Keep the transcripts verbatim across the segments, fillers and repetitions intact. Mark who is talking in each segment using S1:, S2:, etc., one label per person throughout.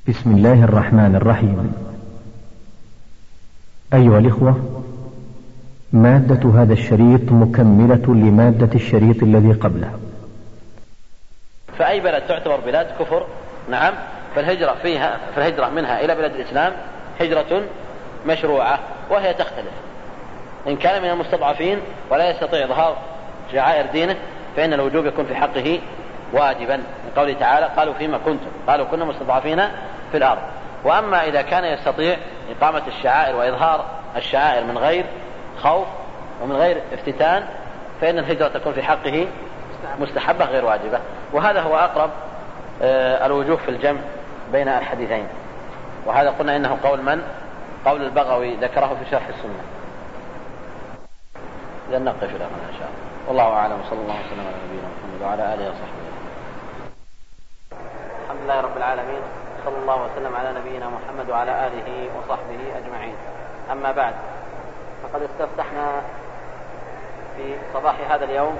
S1: بسم الله الرحمن الرحيم. أيها الإخوة، مادة هذا الشريط مكملة لمادة الشريط الذي قبله.
S2: فأي بلد تعتبر بلاد كفر، نعم، فالهجرة فيها فالهجرة منها إلى بلاد الإسلام هجرة مشروعة، وهي تختلف. إن كان من المستضعفين ولا يستطيع إظهار شعائر دينه فإن الوجوب يكون في حقه واجبا، من قوله تعالى: قالوا فيما كنتم؟ قالوا كنا مستضعفين في الأرض. وأما إذا كان يستطيع إقامة الشعائر وإظهار الشعائر من غير خوف ومن غير افتتان فإن الهجرة تكون في حقه مستحبة غير واجبة. وهذا هو أقرب الوجوه في الجمع بين الحديثين. وهذا قلنا إنه قول من؟ قول البغوي، ذكره في شرح السنة. لن نقف الآن إن شاء الله. والله أعلم، صلى الله وسلم على نبينا محمد وعلى آله وصحبه. الحمد لله رب العالمين، صلى الله وسلم على نبينا محمد وعلى آله وصحبه أجمعين. أما بعد، فقد استفتحنا في صباح هذا اليوم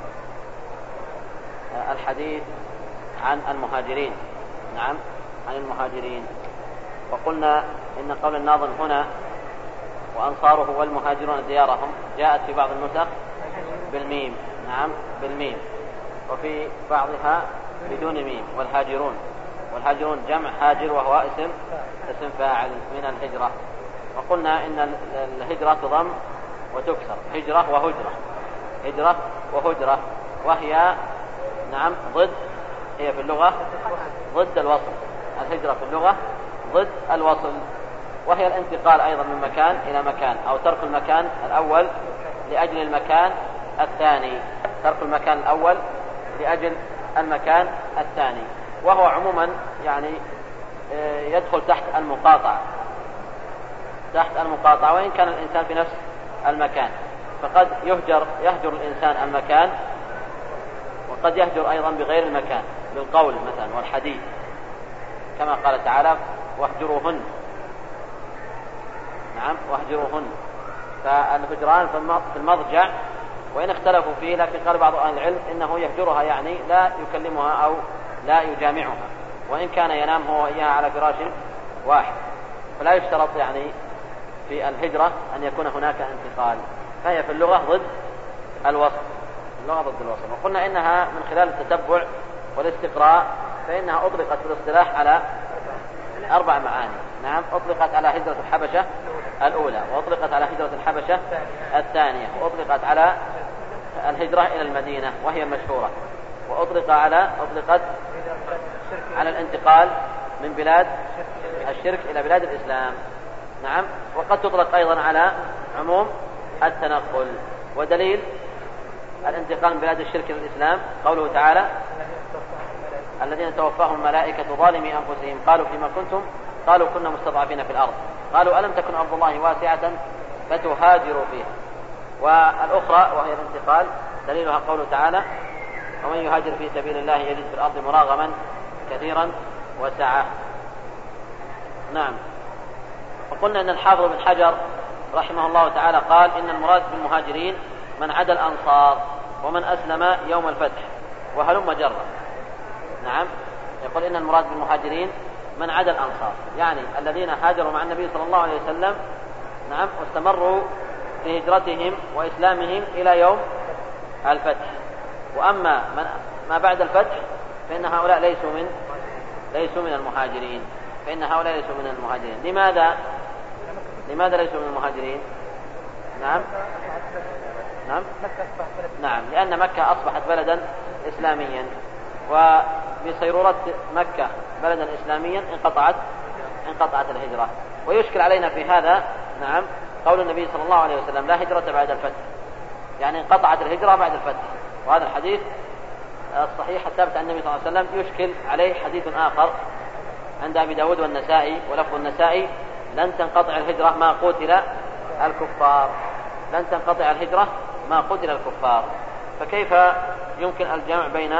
S2: الحديث عن المهاجرين، نعم، عن المهاجرين. وقلنا إن قول الناظم هنا وأنصاره والمهاجرون ديارهم جاءت في بعض النسخ بالميم، نعم، بالميم، وفي بعضها بدون ميم، والهاجرون. والهاجرون جمع هاجر وهو اسم اسم فاعل من الهجرة. وقلنا إن الهجرة تضم وتكسر، هجرة وهجرة، هجرة وهجرة، وهي نعم ضد، هي في اللغة ضد الوصل. الهجرة في اللغة ضد الوصل، وهي الانتقال أيضا من مكان إلى مكان، أو ترك المكان الأول لأجل المكان الثاني، ترك المكان الأول لأجل المكان الثاني. وهو عموما يعني يدخل تحت المقاطعة، تحت المقاطعة، وإن كان الإنسان في نفس المكان. فقد يهجر يهجر الإنسان المكان، وقد يهجر أيضا بغير المكان، بالقول مثلا والحديث، كما قال تعالى: واهجروهن، نعم، واهجروهن. فالهجران في المضجع، وإن اختلفوا فيه، لكن قال بعض أهل العلم إنه يهجرها يعني لا يكلمها أو لا يجامعها، وإن كان ينام هو وإياها على فراش واحد. فلا يشترط يعني في الهجرة أن يكون هناك انتقال، فهي في اللغة ضد الوصل، اللغة ضد الوصل. وقلنا إنها من خلال التتبع والاستقراء فإنها أطلقت في الاصطلاح على أربع معاني، نعم، أطلقت على هجرة الحبشة الأولى، وأطلقت على هجرة الحبشة الثانية، وأطلقت على الهجرة إلى المدينة وهي مشهورة، وأطلق على أطلقت على الانتقال من بلاد الشرك إلى بلاد الإسلام، نعم. وقد تطلق أيضا على عموم التنقل. ودليل الانتقال من بلاد الشرك إلى الإسلام قوله تعالى: الذين توفاهم الملائكة ظالمي أنفسهم قالوا فيما كنتم؟ قالوا كنا مستضعفين في الأرض قالوا ألم تكن أرض الله واسعة فتهاجروا فيها. والأخرى وهي الانتقال دليلها قوله تعالى: ومن يهاجر في سبيل الله يجد في الأرض مراغما كثيرا وسعة، نعم. وقلنا أن الحافظ بن حجر رحمه الله تعالى قال: إن المراد بالمهاجرين من عدا الأنصار ومن أسلم يوم الفتح وهلم جرا، نعم. يقول إن المراد بالمهاجرين من عدا الأنصار، يعني الذين هاجروا مع النبي صلى الله عليه وسلم، نعم، واستمروا في هجرتهم وإسلامهم إلى يوم الفتح. وأما من ما بعد الفتح فإن هؤلاء ليسوا من ليسوا من المهاجرين، فإن هؤلاء ليسوا من المهاجرين. لماذا؟ لماذا ليسوا من المهاجرين؟ نعم، نعم، نعم، لأن مكة أصبحت بلدا إسلاميا، وبصيرورة مكة بلدا إسلاميا انقطعت انقطعت الهجرة. ويشكل علينا في هذا، نعم، قول النبي صلى الله عليه وسلم: لا هجرة بعد الفتح، يعني انقطعت الهجرة بعد الفتح. وهذا الحديث الصحيح الثابت عن النبي صلى الله عليه وسلم يشكل عليه حديث آخر عند أبي داود والنسائي، ولفظ النسائي: لن تنقطع الهجرة ما قتل الكفار، لن تنقطع الهجرة ما قتل الكفار. فكيف يمكن الجمع بين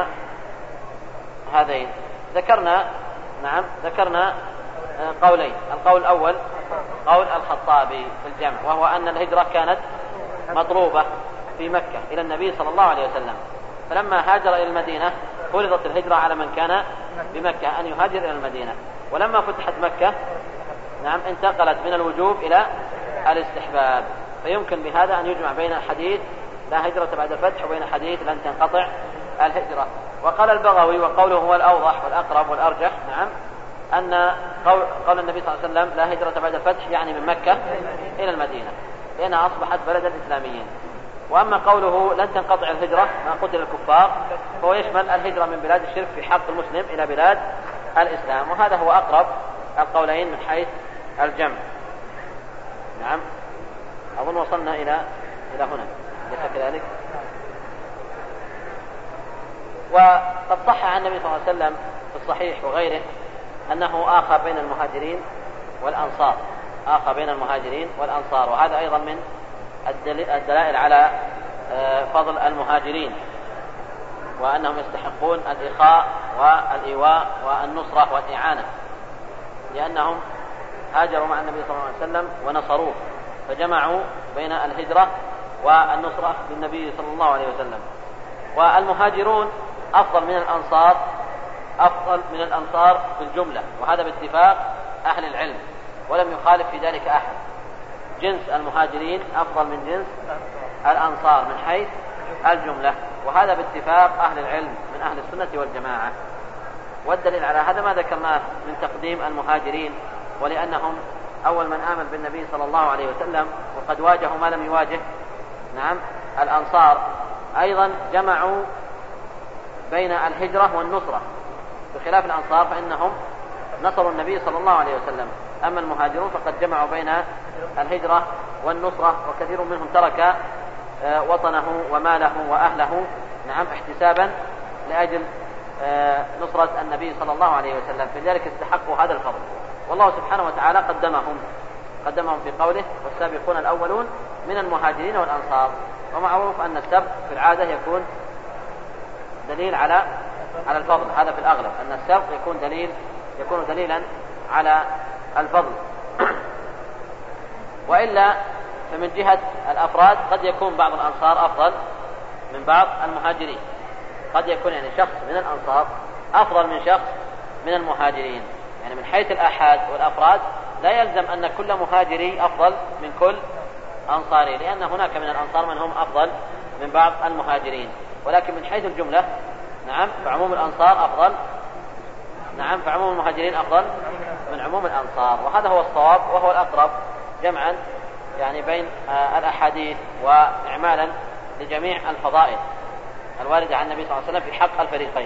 S2: هذين؟ ذكرنا، نعم، ذكرنا قولين. القول الأول قول الخطابي في الجمع، وهو أن الهجرة كانت مطلوبة في مكة إلى النبي صلى الله عليه وسلم، فلما هاجر إلى المدينة فرضت الهجرة على من كان بمكة أن يهاجر إلى المدينة، ولما فتحت مكة نعم انتقلت من الوجوب إلى الاستحباب. فيمكن بهذا أن يجمع بين حديث لا هجرة بعد الفتح وبين حديث لن تنقطع الهجرة. وقال البغوي وقوله هو الأوضح والأقرب والأرجح نعم أن قول, قول النبي صلى الله عليه وسلم لا هجرة بعد الفتح يعني من مكة إلى المدينة لأنها أصبحت بلدا إسلاميا. وأما قوله لن تنقطع الهجرة ما قتل الكفار فهو يشمل الهجرة من بلاد الشرك في حق المسلم إلى بلاد الإسلام، وهذا هو أقرب القولين من حيث الجمع. نعم أظن وصلنا إلى إلى هنا ليس كذلك. وقد صح عن النبي صلى الله عليه وسلم في الصحيح وغيره أنه آخى بين المهاجرين والأنصار آخى بين المهاجرين والأنصار، وهذا أيضا من الدلائل على فضل المهاجرين وأنهم يستحقون الإخاء والإيواء والنصرة والإعانة، لأنهم هاجروا مع النبي صلى الله عليه وسلم ونصروه فجمعوا بين الهجرة والنصرة للنبي صلى الله عليه وسلم. والمهاجرون أفضل من الأنصار أفضل من الأنصار في الجملة، وهذا باتفاق أهل العلم ولم يخالف في ذلك أحد. جنس المهاجرين أفضل من جنس الأنصار من حيث الجملة، وهذا باتفاق أهل العلم من أهل السنة والجماعة. والدليل على هذا ما ذكرناه من تقديم المهاجرين، ولأنهم أول من آمن بالنبي صلى الله عليه وسلم وقد واجهوا ما لم يواجه نعم الأنصار. أيضا جمعوا بين الهجرة والنصرة بخلاف الأنصار فإنهم نصروا النبي صلى الله عليه وسلم، أما المهاجرون فقد جمعوا بين الهجرة والنصرة، وكثير منهم ترك وطنه وماله وأهله نعم احتسابا لأجل نصرة النبي صلى الله عليه وسلم، فلذلك استحقوا هذا الفضل. والله سبحانه وتعالى قدمهم قدمهم في قوله والسابقون الأولون من المهاجرين والأنصار. ومعروف أن السبق في العادة يكون دليل على على الفضل، هذا في الأغلب أن السبق يكون دليل يكون دليلا على الفضل. وإلا فمن جهة الأفراد قد يكون بعض الأنصار أفضل من بعض المهاجرين، قد يكون يعني شخص من الأنصار أفضل من شخص من المهاجرين، يعني من حيث الآحاد والأفراد لا يلزم أن كل مهاجري أفضل من كل أنصاري، لأن هناك من الأنصار من هم أفضل من بعض المهاجرين، ولكن من حيث الجملة نعم فعموم الأنصار أفضل نعم فعموم المهاجرين أفضل من عموم الأنصار، وهذا هو الصواب وهو الأقرب جمعا يعني بين الأحاديث وإعمالا لجميع الفضائل الواردة عن النبي صلى الله عليه وسلم في حق الفريقين.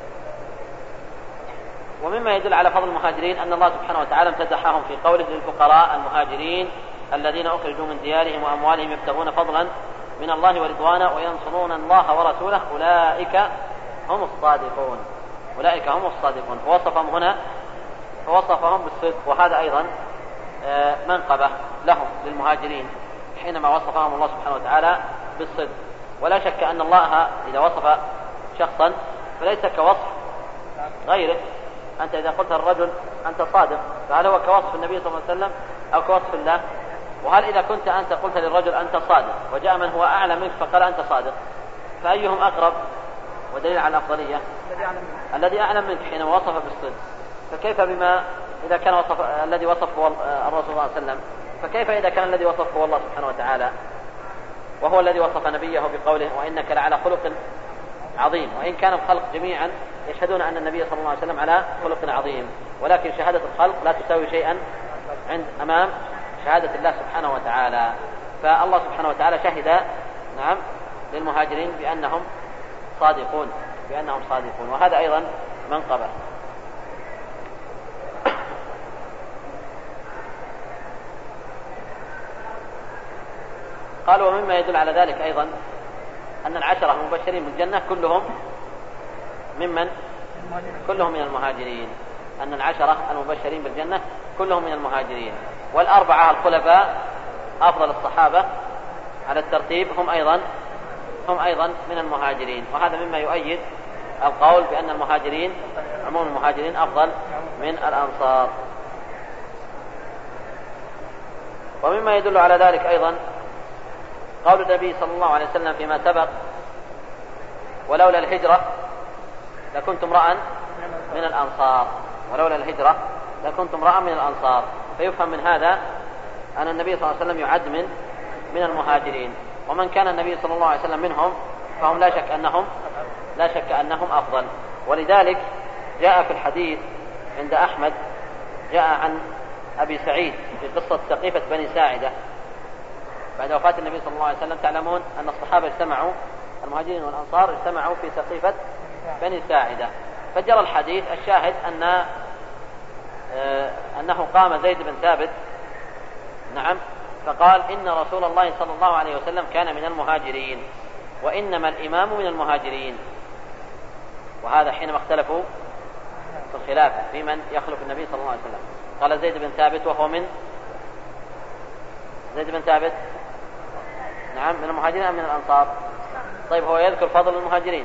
S2: ومما يدل على فضل المهاجرين أن الله سبحانه وتعالى امتدحهم في قوله للفقراء المهاجرين الذين أخرجوا من ديارهم وأموالهم يبتغون فضلا من الله ورضوانا وينصرون الله ورسوله أولئك هم الصادقون أولئك هم الصادقون فوصفهم هنا فوصفهم بالصدق، وهذا أيضا منقبة لهم للمهاجرين حينما وصفهم الله سبحانه وتعالى بالصدق. ولا شك أن الله إذا وصف شخصا فليس كوصف غيره. أنت إذا قلت الرجل أنت صادق فهل هو كوصف النبي صلى الله عليه وسلم أو كوصف الله؟ وهل إذا كنت أنت قلت للرجل أنت صادق وجاء من هو أعلى منك فقال أنت صادق فأيهم أقرب؟ ودليل على الأفضلية الذي أعلم منك حينما وصف بالصدق، فكيف بما إذا كان وصف الذي وصفه الرسول صلى الله عليه وسلم، فكيف إذا كان الذي وصفه الله سبحانه وتعالى وهو الذي وصف نبيه بقوله وإنك لعلى خلق عظيم، وإن كان الخلق جميعا يشهدون أن النبي صلى الله عليه وسلم على خلق عظيم، ولكن شهادة الخلق لا تساوي شيئا عند أمام شهادة الله سبحانه وتعالى. فالله سبحانه وتعالى شهد نعم للمهاجرين بأنهم صادقون بأنهم صادقون وهذا أيضا منقبة. قالوا ومما يدل على ذلك أيضا أن العشرة المبشرين بالجنة كلهم ممن كلهم من المهاجرين أن العشرة المبشرين بالجنة كلهم من المهاجرين، والأربعة الخلفاء أفضل الصحابة على الترتيب هم أيضا هم أيضا من المهاجرين، وهذا مما يؤيد القول بأن المهاجرين عموم المهاجرين أفضل من الأنصار. ومما يدل على ذلك أيضا قول النبي صلى الله عليه وسلم فيما سبق ولولا الهجرة لكنت امرأ من الأنصار، ولولا الهجرة لكنت امرأ من الأنصار. فيفهم من هذا أن النبي صلى الله عليه وسلم يعد من من المهاجرين، ومن كان النبي صلى الله عليه وسلم منهم فهم لا شك أنهم لا شك أنهم أفضل. ولذلك جاء في الحديث عند أحمد، جاء عن أبي سعيد في قصة سقيفة بني ساعدة بعد وفاة النبي صلى الله عليه وسلم. تعلمون أن الصحابة اجتمعوا، المهاجرين والأنصار اجتمعوا في سقيفة بني ساعدة، فجرى الحديث. الشاهد أن آه أنه قام زيد بن ثابت نعم فقال إن رسول الله صلى الله عليه وسلم كان من المهاجرين وإنما الإمام من المهاجرين. وهذا حينما اختلفوا في الخلافة في من يخلف النبي صلى الله عليه وسلم. قال زيد بن ثابت وهو من زيد بن ثابت نعم من المهاجرين أم من الأنصار؟ طيب هو يذكر فضل المهاجرين،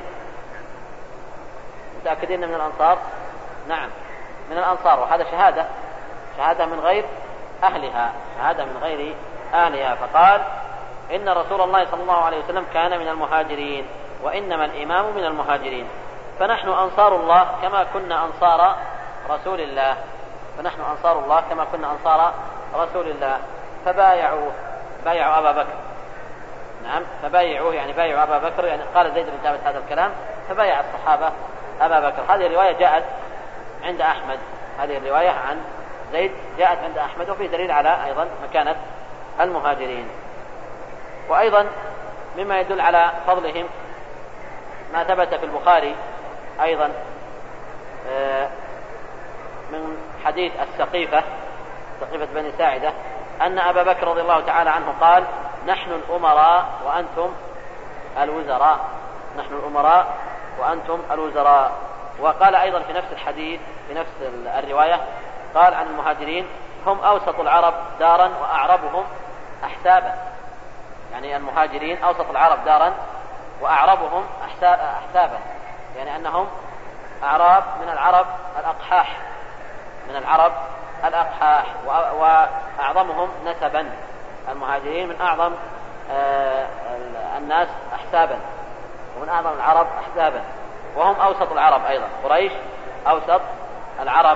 S2: متأكدين من الأنصار؟ نعم من الأنصار، وهذا شهادة شهادة من غير أهلها شهادة من غير أهلها. فقال إن رسول الله صلى الله عليه وسلم كان من المهاجرين وإنما الإمام من المهاجرين، فنحن أنصار الله كما كنا أنصار رسول الله فنحن أنصار الله كما كنا أنصار رسول الله. فبايعوا بايعوا أبا بكر نعم فبايعوه يعني بايعوا أبا بكر، يعني قال زيد بن ثابت هذا الكلام فبايع الصحابة أبا بكر. هذه الرواية جاءت عند أحمد هذه الرواية عن زيد جاءت عند أحمد، وفي دليل على أيضا مكانة المهاجرين. وأيضا مما يدل على فضلهم ما ثبت في البخاري أيضا من حديث السقيفة سقيفة بني ساعدة أن أبا بكر رضي الله تعالى عنه قال نحن الأمراء وأنتم الوزراء نحن الأمراء وأنتم الوزراء. وقال أيضا في نفس الحديث في نفس الرواية قال عن المهاجرين هم أوسط العرب دارا وأعربهم أحسابا، يعني المهاجرين أوسط العرب دارا وأعربهم أحسابا، يعني أنهم أعراب من العرب الأقحاح من العرب الأقحاح وأعظمهم نسبا. المهاجرين من أعظم الناس أحسابا ومن أعظم العرب أحسابا، وهم أوسط العرب أيضا، قريش أوسط العرب.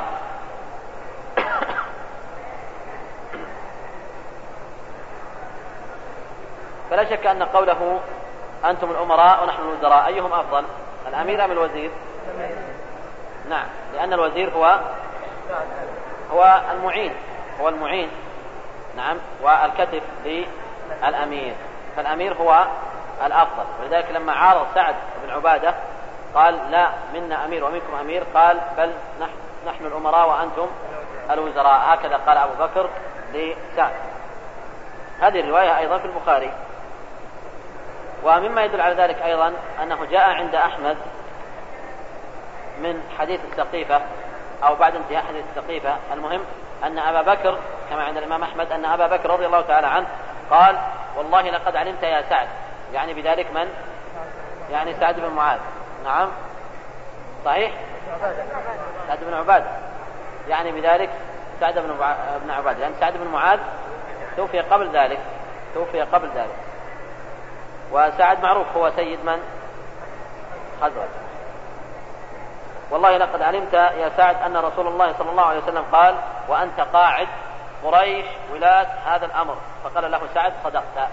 S2: فلا شك أن قوله أنتم الأمراء ونحن الوزراء أيهم أفضل، الأمير أم الوزير؟ نعم، لأن الوزير هو هو المعين هو المعين نعم والكتف للأمير، فالأمير هو الأفضل. ولذلك لما عارض سعد بن عبادة قال لا منا أمير ومنكم أمير، قال بل نحن, نحن الأمراء وأنتم الوزراء، هكذا قال أبو بكر لسعد. هذه الرواية أيضا في البخاري. ومما يدل على ذلك أيضا أنه جاء عند أحمد من حديث السقيفة أو بعد انتهاء حديث السقيفة، المهم أن أبا بكر كما عند الإمام أحمد أن أبا بكر رضي الله تعالى عنه قال والله لقد علمت يا سعد، يعني بذلك من؟ يعني سعد بن معاذ. نعم صحيح سعد بن عبادة، يعني بذلك سعد بن عبادة، لأن سعد بن معاذ توفي قبل ذلك توفي قبل ذلك وسعد معروف هو سيد من؟ خزرج. والله لقد علمت يا سعد أن رسول الله صلى الله عليه وسلم قال وأنت قاعد قريش ولاة هذا الأمر. فقال له سعد صدقت.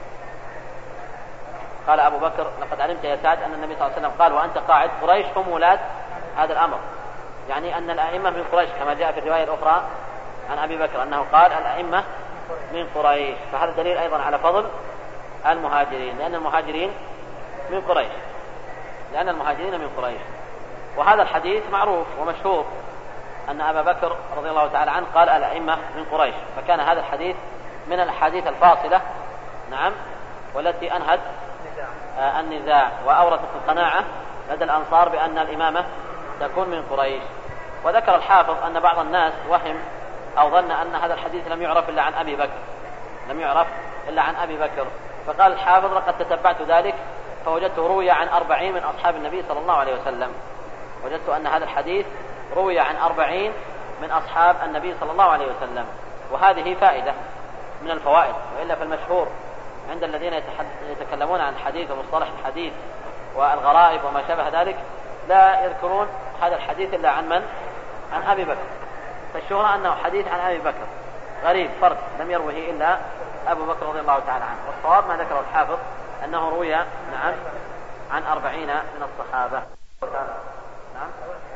S2: قال أبو بكر لقد علمت يا سعد أن النبي صلى الله عليه وسلم قال وأنت قاعد قريش هم ولاة هذا الأمر، يعني أن الأئمة من قريش كما جاء في الرواية الأخرى عن أبي بكر أنه قال الأئمة من قريش. فهذا دليل أيضا على فضل المهاجرين، لأن المهاجرين من قريش لأن المهاجرين من قريش. وهذا الحديث معروف ومشهور أن أبا بكر رضي الله تعالى عنه قال الأئمة من قريش، فكان هذا الحديث من الحديث الفاصلة نعم والتي أنهت آه النزاع وأورثت القناعة لدى الأنصار بأن الإمامة تكون من قريش. وذكر الحافظ أن بعض الناس وهم أو ظن أن هذا الحديث لم يعرف إلا عن أبي بكر لم يعرف إلا عن أبي بكر فقال الحافظ لقد تتبعت ذلك فوجدته روي عن أربعين من أصحاب النبي صلى الله عليه وسلم. وجدت أن هذا الحديث روي عن أربعين من أصحاب النبي صلى الله عليه وسلم، وهذه فائدة من الفوائد. وإلا فالمشهور عند الذين يتكلمون عن الحديث ومصطلح الحديث والغرائب وما شابه ذلك لا يذكرون هذا الحديث إلا عن من؟ عن أبي بكر، فالشهرة أنه حديث عن أبي بكر غريب فرد لم يروه إلا أبو بكر رضي الله تعالى عنه. والصواب ما ذكره الحافظ أنه روي نعم عن أربعين من الصحابة. نعم.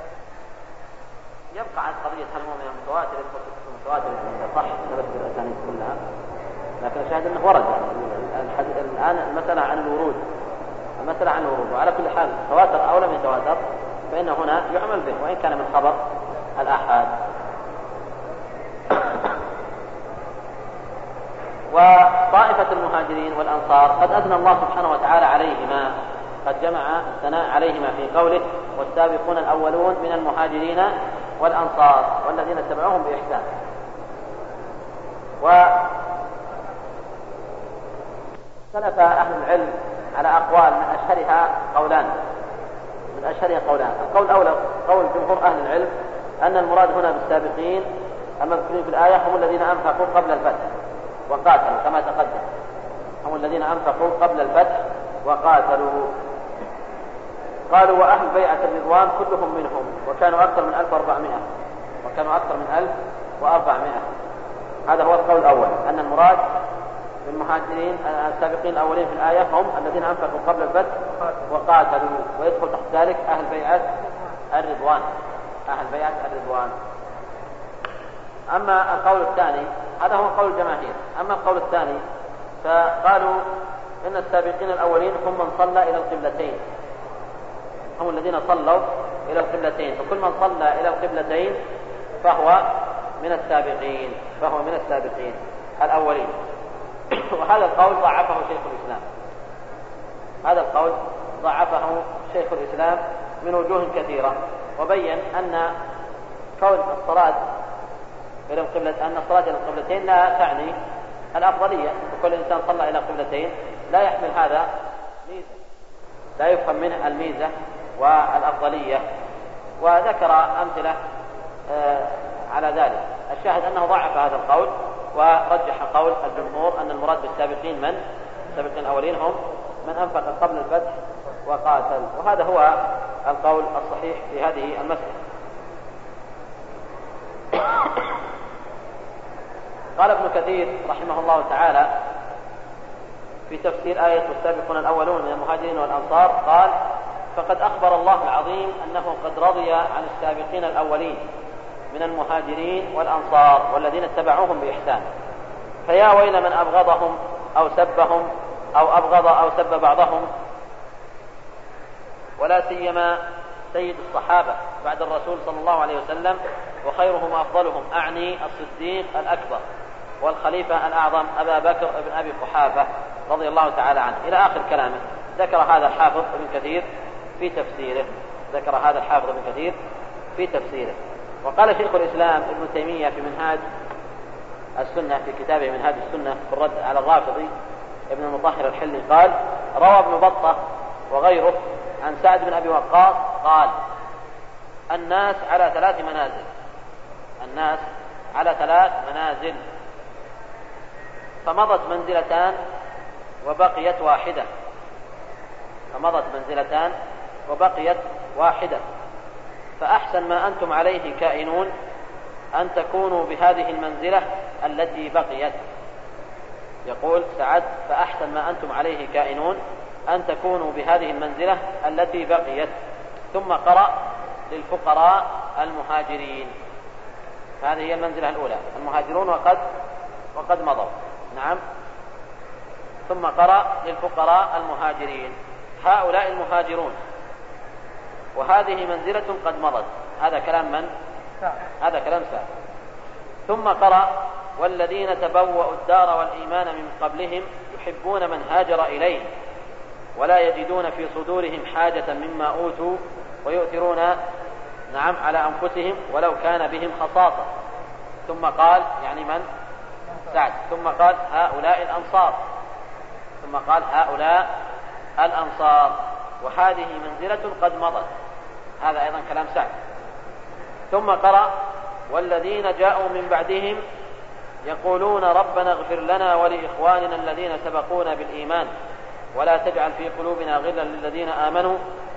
S2: يبقى عن قضية هل هو من المتواتر المتواتر صح ثبت بالأسانيد كلها، لكن الشاهد أنه ورد يعني الآن المسألة عن الورود، المسألة عن الورود، وعلى كل حال تواتر أو لم يتواتر فإن هنا يعمل به وإن كان من خبر الآحاد. وطائفة المهاجرين والأنصار قد أثنى الله سبحانه وتعالى عليهما، قد جمع الثناء عليهما في قوله والسابقون الأولون من المهاجرين والأنصار والذين اتبعوهم بإحسان. واختلف أهل العلم على أقوال من أشهرها قولان من أشهرها قولان القول الأول قول جمهور أهل العلم أن المراد هنا بالسابقين المذكورين في الآية هم الذين أنفقوا قبل الفتح وقاتلوا كما تقدم، هم الذين أنفقوا قبل الفتح وقاتلوا. قالوا وأهل بيعة الرضوان كلهم منهم وكانوا أكثر من ألف وأربعمائة وكانوا أكثر من ألف وأربعمائة. هذا هو القول الأول، أن المراد بالمهاجرين السابقين الأولين في الآية هم الذين أنفقوا قبل الفتح وقاتلوا، ويدخل تحت ذلك أهل بيعة الرضوان أهل بيعة الرضوان. أما القول الثاني هذا هو قول الجماهير. أما القول الثاني فقالوا إن السابقين الأولين هم من صلى إلى القبلتين، هم الذين صلوا إلى القبلتين، فكل من صلى إلى القبلتين فهو من السابقين فهو من السابقين الأولين. وهذا القول ضعفه شيخ الإسلام هذا القول ضعفه شيخ الإسلام من وجوه كثيرة، وبين أن كون الصلاة إلى القبلة أن الصلاة إلى القبلتين لا تعني الأفضلية، وكل إنسان صلى إلى القبلتين لا يحمل هذا ميزة، لا يفهم منه الميزة والأفضلية، وذكر أمثلة آه على ذلك. الشاهد أنه ضعف هذا القول ورجح قول الجمهور أن المراد بالسابقين من السابقين الأولين هم من أنفق قبل الفتح وقاتل، وهذا هو القول الصحيح في هذه المسألة. قال ابن كثير رحمه الله تعالى في تفسير آية والسابقون الأولون من المهاجرين والأنصار قال فقد أخبر الله العظيم أنه قد رضي عن السابقين الأولين من المهاجرين والأنصار والذين اتبعوهم بإحسان، فيا ويل من أبغضهم أو سبهم أو أبغض أو سب بعضهم، ولا سيما سيد الصحابة بعد الرسول صلى الله عليه وسلم وخيرهم وأفضلهم، أعني الصديق الأكبر والخليفة الأعظم أبا بكر بن أبي قحافة رضي الله تعالى عنه إلى آخر كلامه. ذكر هذا الحافظ ابن كثير في تفسيره ذكر هذا الحافظ ابن كثير في تفسيره وقال شيخ الإسلام ابن تيمية في منهاج السنة في كتابه منهاج السنة في الرد على الرافضي ابن المطهر الحلي قال روى ابن بطة وغيره عن سعد بن أبي وقاص قال الناس على ثلاث منازل الناس على ثلاث منازل فمضت منزلتان وبقيت واحدة فمضت منزلتان وبقيت واحدة فأحسن ما أنتم عليه كائنون أن تكونوا بهذه المنزلة التي بقيت. يقول سعد فأحسن ما أنتم عليه كائنون أن تكونوا بهذه المنزلة التي بقيت. ثم قرأ للفقراء المهاجرين، هذه هي المنزلة الأولى المهاجرون وقد وقد مضوا نعم. ثم قرأ للفقراء المهاجرين، هؤلاء المهاجرون وهذه منزلة قد مضت. هذا كلام من؟ هذا كلام سعد. ثم قرأ والذين تبوأوا الدار والإيمان من قبلهم يحبون من هاجر إليهم ولا يجدون في صدورهم حاجة مما أوتوا ويؤثرون نعم على أنفسهم ولو كان بهم خصاصة. ثم قال يعني من؟ سعد. ثم قال هؤلاء الأنصار ثم قال هؤلاء الأنصار وهذه منزلة قد مضت. هذا أيضا كلام سعد. ثم قرأ والذين جاءوا من بعدهم يقولون ربنا اغفر لنا ولإخواننا الذين سبقونا بالإيمان ولا تجعل في قلوبنا غلا للذين آمنوا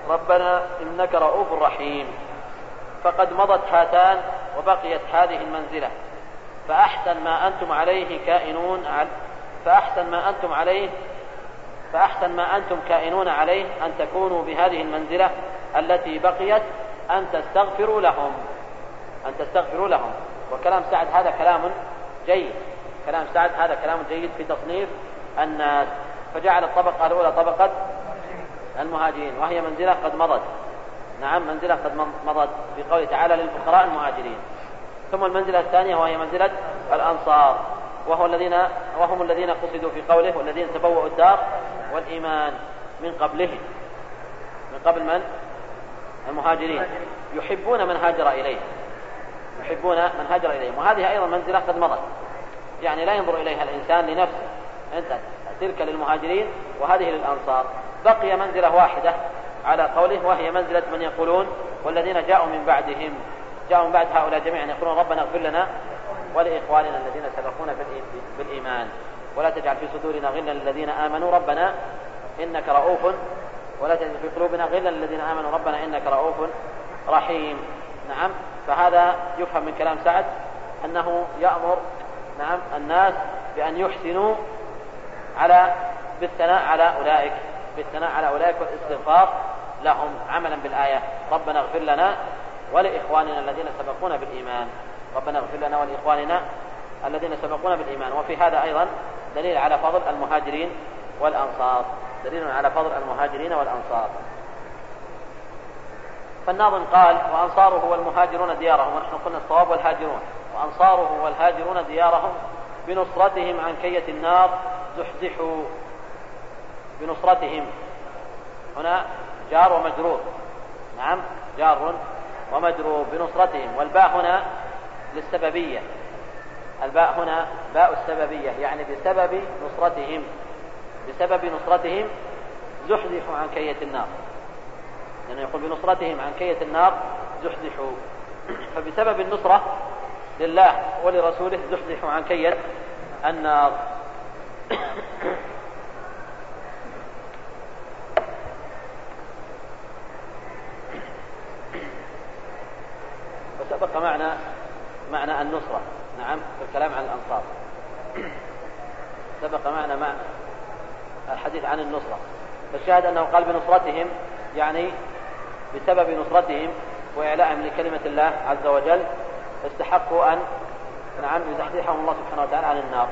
S2: ربنا إنك رؤوف رحيم. فقد مضت هاتان وبقيت هذه المنزلة، فأحسن ما أنتم عليه كائنون فأحسن ما أنتم عليه فأحسن ما أنتم كائنون عليه أن تكونوا بهذه المنزلة التي بقيت أن تستغفروا لهم أن تستغفروا لهم. وكلام سعد هذا كلام جيد، كلام سعد هذا كلام جيد في تصنيف الناس، فجعل الطبقة الأولى طبقة المهاجرين وهي منزلة قد مضت. نعم، منزلة قد مضت في قوله تعالى للفقراء المهاجرين. ثم المنزلة الثانية وهي منزلة الأنصار، وهو الذين وهم الذين قصدوا في قوله والذين تبوأوا الدار والإيمان من قبله، من قبل من؟ المهاجرين، يحبون من هاجر إليه يحبون من هاجر إليهم. وهذه أيضا منزلة قد مضت، يعني لا ينظر إليها الإنسان لنفسه، أنت تلك للمهاجرين وهذه للأنصار. بقي منزلة واحدة على قوله وهي منزلة من يقولون والذين جاءوا من بعدهم جاءوا من بعد هؤلاء جميعا يقولون ربنا اغفر لنا ولإخواننا الذين سبقونا بالإيمان ولا تجعل في صدورنا غلا للذين آمنوا ربنا إنك رؤوف ولا تجعل في قلوبنا غلا للذين آمنوا ربنا إنك رؤوف رحيم. نعم، فهذا يفهم من كلام سعد أنه يأمر نعم الناس بأن يحسنوا على بالثناء على أولئك بالثناء على أولئك والاستغفار لهم عملا بالآية ربنا اغفر لنا ولإخواننا الذين سبقونا بالإيمان ربنا اغفر لنا ولإخواننا الذين سبقونا بالإيمان. وفي هذا أيضا دليل على فضل المهاجرين والأنصار دليل على فضل المهاجرين والأنصار. فالناظم قال وأنصاره والمهاجرون ديارهم، ونحن قلنا الصواب والهاجرون، وأنصاره والهاجرون ديارهم بنصرتهم عن كية النار زحزحوا. بنصرتهم هنا جار ومجرور، نعم جار ومجرور بنصرتهم، والباء هنا للسببية، الباء هنا باء السببية يعني بسبب نصرتهم بسبب نصرتهم زحزحوا عن كية النار، لأنه يقول بنصرتهم عن كية النار زحزحوا، فبسبب النصرة لله ولرسوله زحزحوا عن كية النار. وسبق معنى معنى النصرة نعم في الكلام عن الأنصار، سبق معنى مع الحديث عن النصرة. فالشاهد أنه قال بنصرتهم يعني بسبب نصرتهم وإعلاءهم لكلمة الله عز وجل استحقوا أن نعم يزحزحهم الله سبحانه وتعالى عن النار.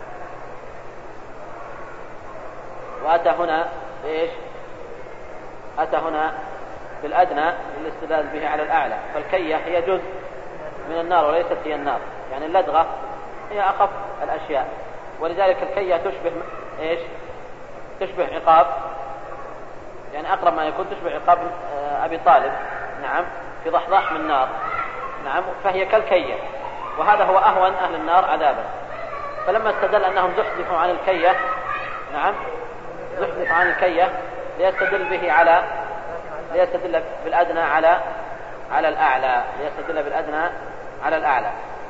S2: وأتى هنا إيش؟ أتى هنا بالأدنى للاستدلال به على الأعلى، فالكية هي جزء من النار وليست هي النار، يعني اللدغة هي أخف الأشياء، ولذلك الكية تشبه إيش؟ تشبه عقاب، يعني أقرب ما يكون تشبه عقاب أبي طالب نعم في ضحضاح من النار نعم، فهي كالكية، وهذا هو أهون أهل النار عذابا. فلما استدل أنهم زحزحوا عن الكية نعم زحزحوا عن الكية ليستدل به على ليستدل بالأدنى على على الأعلى ليستدل بالأدنى على الأعلى.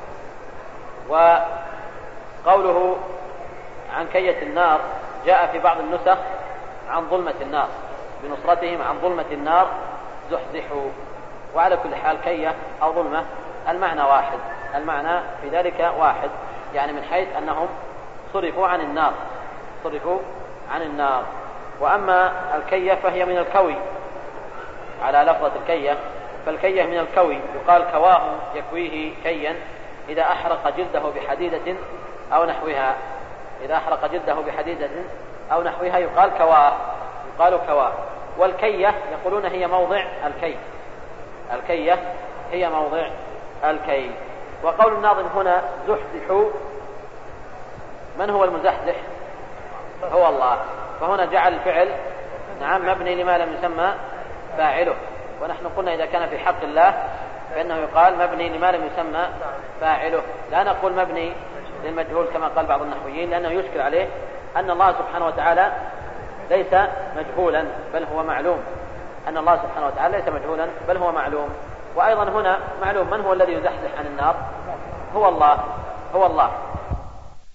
S2: وقوله عن كية النار جاء في بعض النسخ عن ظلمة النار، بنصرتهم عن ظلمة النار زحزحوا. وعلى كل حال كية أو ظلمة المعنى واحد، المعنى في ذلك واحد، يعني من حيث أنهم صرفوا عن النار صرفوا عن النار. وأما الكية فهي من الكوي على لفظة الكية، فالكية من الكوي يقال كواه يكويه كيا إذا أحرق جلده بحديدة أو نحوها، إذا أحرق جلده بحديدة أو نحوها يقال كواه يقال كواه. والكية يقولون هي موضع الكي، الكية هي موضع الكي. وقول الناظم هنا زحزحوا، من هو المزحزح؟ هو الله، فهنا جعل الفعل نعم مبني لما لم يسمى فاعله. ونحن قلنا إذا كان في حق الله فإنه يقال مبني لما لم يسمى فاعله، لا نقول مبني للمجهول كما قال بعض النحويين، لأنه يشكل عليه أن الله سبحانه وتعالى ليس مجهولا بل هو معلوم، أن الله سبحانه وتعالى ليس مجهولا بل هو معلوم. وأيضا هنا معلوم من هو الذي يزحزح عن النار؟ هو الله هو الله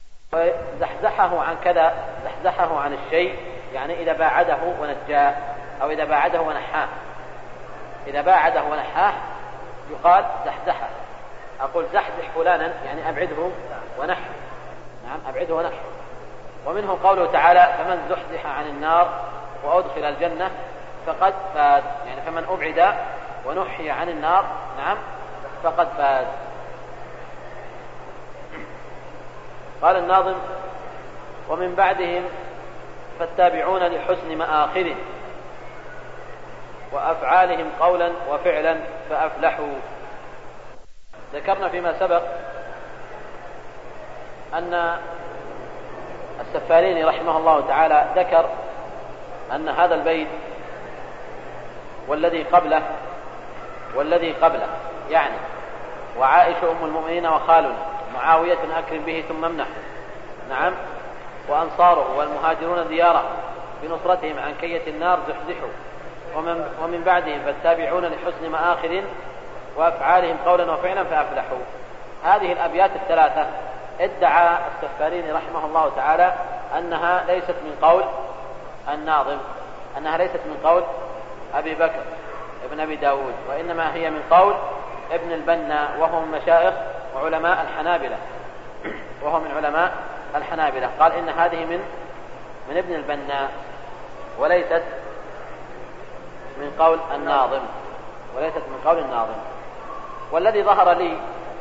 S2: وزحزحه عن كذا، زحزحه عن الشيء يعني إذا باعده ونجاه، أو إذا باعده ونحاه. إذا باعده ونحاه يقال زحزحه. أقول زحزح فلانا يعني أبعده ونحه. نعم أبعده ونحه. ومنه قوله تعالى فمن زحزح عن النار وأدخل الجنة فقد فاز، يعني فمن أبعد ونحي عن النار نعم فقد فاز. قال الناظم ومن بعدهم فالتابعون لحسن مآخذ وأفعالهم قولا وفعلا فأفلحوا. ذكرنا فيما سبق أن السفاريني رحمه الله تعالى ذكر أن هذا البيت والذي قبله والذي قبله يعني وعائشة أم المؤمنين وخالنا معاوية أكرم به ثم امنح نعم وأنصاره والمهاجرون دياره بنصرتهم عن كية النار زحزحوا ومن, ومن بعدهم فالتابعون لحسن مآخذ وأفعالهم قولا وفعلا فأفلحوا. هذه الأبيات الثلاثة ادعى السفاريني رحمه الله تعالى أنها ليست من قول الناظم، أنها ليست من قول أبي بكر ابن أبي داود، وإنما هي من قول ابن البنا وهو من مشايخ وعلماء الحنابلة وهو من علماء الحنابلة. قال إن هذه من من ابن البنا وليست من قول الناظم وليست من قول الناظم. والذي ظهر لي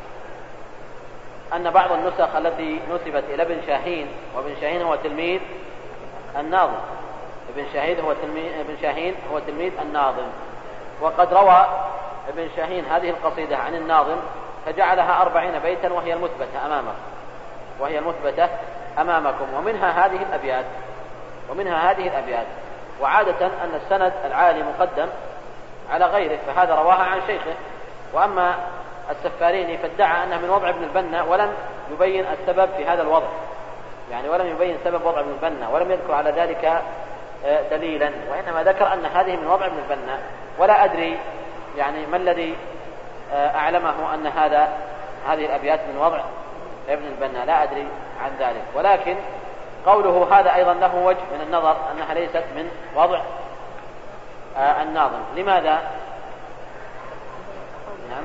S2: أن بعض النسخ التي نسبت إلى ابن شاهين، وابن شاهين هو تلميذ الناظم، ابن شاهين هو تلميذ ابن شاهين هو تلميذ الناظم، وقد روى ابن شاهين هذه القصيدة عن الناظم فجعلها أربعين بيتا وهي المثبتة أمامكم وهي المثبتة أمامكم ومنها هذه الأبيات ومنها هذه الأبيات. وعادة أن السند العالي مقدم على غيره، فهذا رواها عن شيخه. وأما السفاريني فادعى أنه من وضع ابن البنا ولم يبين السبب في هذا الوضع، يعني ولم يبين سبب وضع ابن البنا ولم يذكر على ذلك دليلا، وإنما ذكر أن هذه من وضع ابن البنا. ولا أدري يعني ما الذي أعلمه أن هذا هذه الأبيات من وضع ابن البنا، لا أدري عن ذلك. ولكن قوله هذا أيضا له وجه من النظر أنها ليست من وضع الناظم. لماذا؟ نعم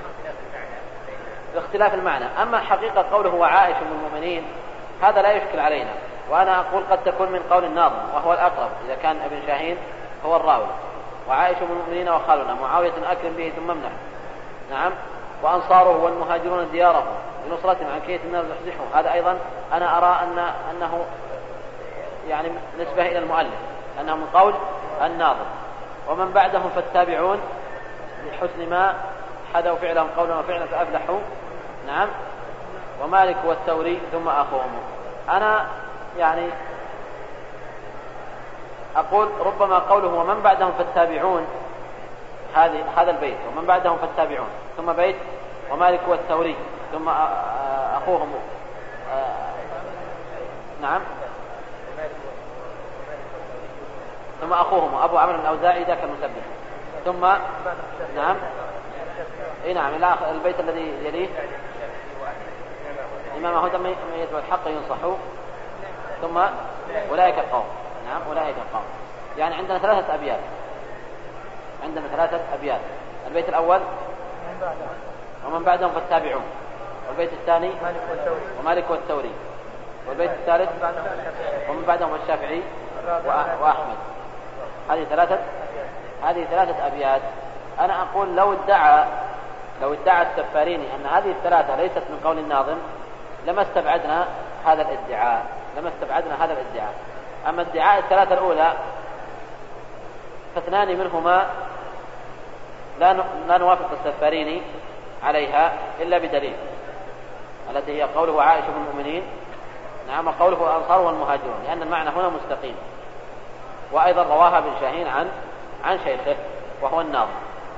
S2: باختلاف المعنى. أما حقيقة قوله وعائشة من المؤمنين هذا لا يشكل علينا، وأنا أقول قد تكون من قول الناظم وهو الأقرب إذا كان ابن شاهين هو الراوي. وعائشة من المؤمنين وخالنا معاوية أكرم به ثم امنح نعم وأنصاره والمهاجرون دياره بنصرتهم عن كية النار زحزحوا. هذا أيضا أنا أرى أن أنه يعني نسبة إلى المؤلف أنه من قول الناظم. ومن بعدهم فالتابعون لحسن ما حدوا فعلهم قولا وفعلا فأفلحوا نعم ومالك والثوري ثم أخوهم. أنا يعني أقول ربما قوله ومن بعدهم فالتابعون هذه هذا البيت ومن بعدهم فالتابعون ثم بيت ومالك والثوري ثم أخوهم نعم ثم أخوهم أبو عمرو الأوزاعي ذاك المسبح ثم نعم إيه نعم إلى البيت الذي يليه إمام هدى من يتبع الحق ينصحوا ثم أولئك القوم نعم أولئك القوم. يعني عندنا ثلاثة أبيات عندنا ثلاثة أبيات. البيت الأول ومن بعدهم فالتابعون، والبيت الثاني ومالك والثوري، والبيت الثالث ومن بعدهم الشافعي وأحمد. هذه ثلاثة هذه ثلاثة أبيات. أنا أقول لو ادعى لو ادعى السفاريني أن هذه الثلاثة ليست من قول الناظم لما استبعدنا هذا الادعاء لما استبعدنا هذا الادعاء. أما ادعاء الثلاثة الأولى فاثنان منهما لا لا نوافق السفاريني عليها إلا بدليل، التي هي قوله عائشة من المؤمنين نعم قوله الأنصار والمهاجرون، لأن المعنى هنا مستقيم. وأيضا رواها ابن شاهين عن عن شيخه وهو الناظم.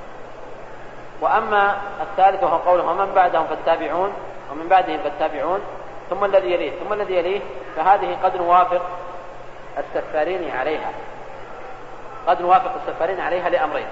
S2: وأما الثالث وهو قوله ومن بعدهم فالتابعون ومن بعدهم فالتابعون ثم الذي يليه ثم الذي يليه فهذه قد نوافق السفاريني عليها قد نوافق السفاريني عليها لأمرين.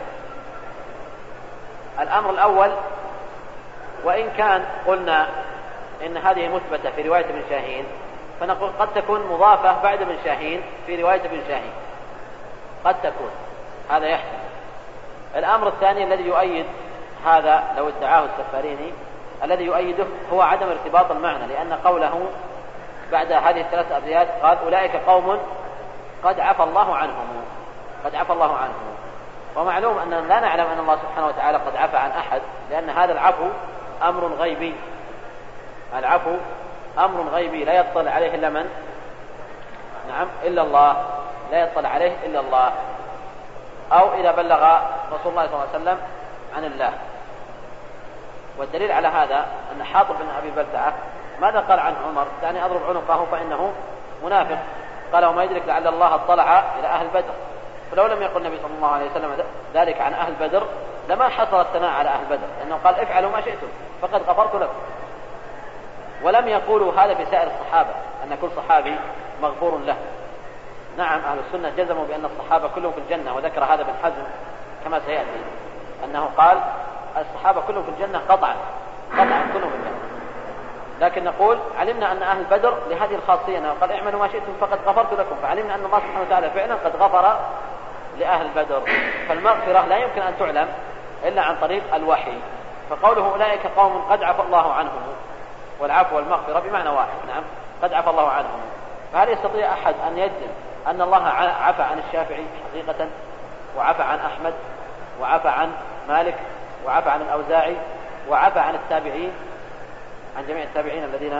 S2: الأمر الأول وإن كان قلنا إن هذه مثبتة في رواية ابن شاهين فنقول قد تكون مضافة بعد ابن شاهين في رواية ابن شاهين قد تكون هذا يحتمل. الأمر الثاني الذي يؤيد هذا لو ادعاه السفاريني، الذي يؤيده هو عدم ارتباط المعنى، لأن قوله بعد هذه الثلاث أبيات قال أولئك قوم قد عفى الله عنهم، قد عفى الله عنهم. ومعلوم أننا لا نعلم أن الله سبحانه وتعالى قد عفى عن أحد، لأن هذا العفو أمر غيبي، العفو أمر غيبي لا يطلع عليه إلا من؟ نعم إلا الله، لا يطلع عليه إلا الله، أو إذا بلغ رسول الله صلى الله عليه وسلم عن الله. والدليل على هذا أن حاطب بن أبي بلتعة ماذا قال عنه عمر؟ دعني أضرب عنقه فإنه منافق. قال وما يدرك لعل الله اطلع إلى أهل بدر. فلو لم يقل النبي صلى الله عليه وسلم ذلك عن أهل بدر لما حصل الثناء على أهل بدر، لأنه قال افعلوا ما شئتم فقد غفرت لكم. ولم يقولوا هذا في سائر الصحابة أن كل صحابي مغفور له. نعم أهل السنة جزموا بأن الصحابة كلهم في الجنة، وذكر هذا ابن حزم كما سيأتي أنه قال الصحابة كلهم في الجنة قطعا، قطعا كلهم في الجنة. لكن نقول علمنا أن أهل بدر لهذه الخاصية أنه قال اعملوا ما شئتم فقد غفرت لكم، فعلمنا أن الله سبحانه وتعالى فعلا قد غفر لأهل بدر. فالمغفرة لا يمكن أن تعلم إلا عن طريق الوحي. فقوله أولئك قوم قد عفى الله عنهم، والعفو والمغفرة بمعنى واحد، نعم قد عفى الله عنهم. فهل يستطيع أحد أن يجزم أن الله عفى عن الشافعي حقيقة، وعفى عن أحمد، وعفى عن مالك، وعفى عن الأوزاعي، وعفى عن التابعين، عن جميع التابعين الذين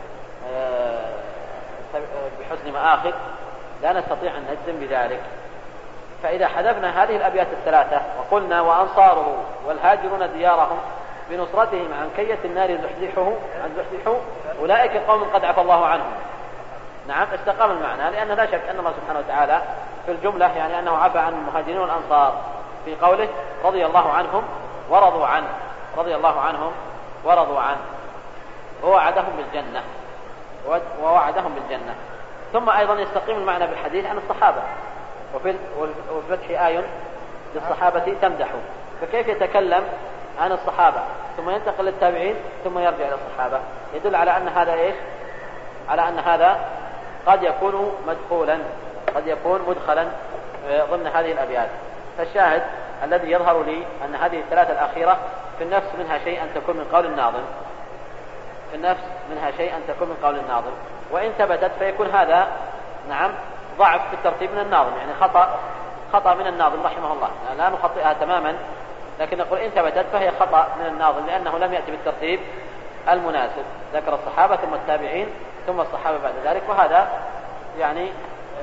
S2: بحسن مآخذ؟ لا نستطيع أن نجزم بذلك. فإذا حذفنا هذه الأبيات الثلاثة وقلنا وأنصاره والهاجرون ديارهم بنصرتهم عن كية النار زحزحه عن زحزحه أولئك قوم قد عفى الله عنهم، نعم استقام المعنى، لأن لا شك أن الله سبحانه وتعالى في الجملة يعني أنه عفى عن المهاجرين والأنصار في قوله رضي الله عنهم ورضوا عنه، رضي الله عنهم ورضوا عنه، ووعدهم بالجنة ووعدهم بالجنة. ثم أيضا يستقيم المعنى بالحديث عن الصحابة، وفي الفتح آي للصحابة تمدحه، فكيف يتكلم عن الصحابة ثم ينتقل للتابعين ثم يرجع إلى الصحابة؟ يدل على أن هذا إيش؟ على أن هذا قد يكون مدخولا، قد يكون مدخلا ضمن هذه الأبيات. فالشاهد الذي يظهر لي أن هذه الثلاثة الأخيرة في النفس منها شيء أن تكون من قول الناظم، في النفس منها شيء أن تكون من قول الناظم، وإن ثبتت فيكون هذا نعم ضعف في الترتيب من الناظم، يعني خطأ خطأ من الناظم رحمه الله، لا نخطئها تماما، لكن نقول إن ثبتت فهي خطأ من الناظم لأنه لم يأتي بالترتيب المناسب، ذكر الصحابة ثم التابعين ثم الصحابة بعد ذلك، وهذا يعني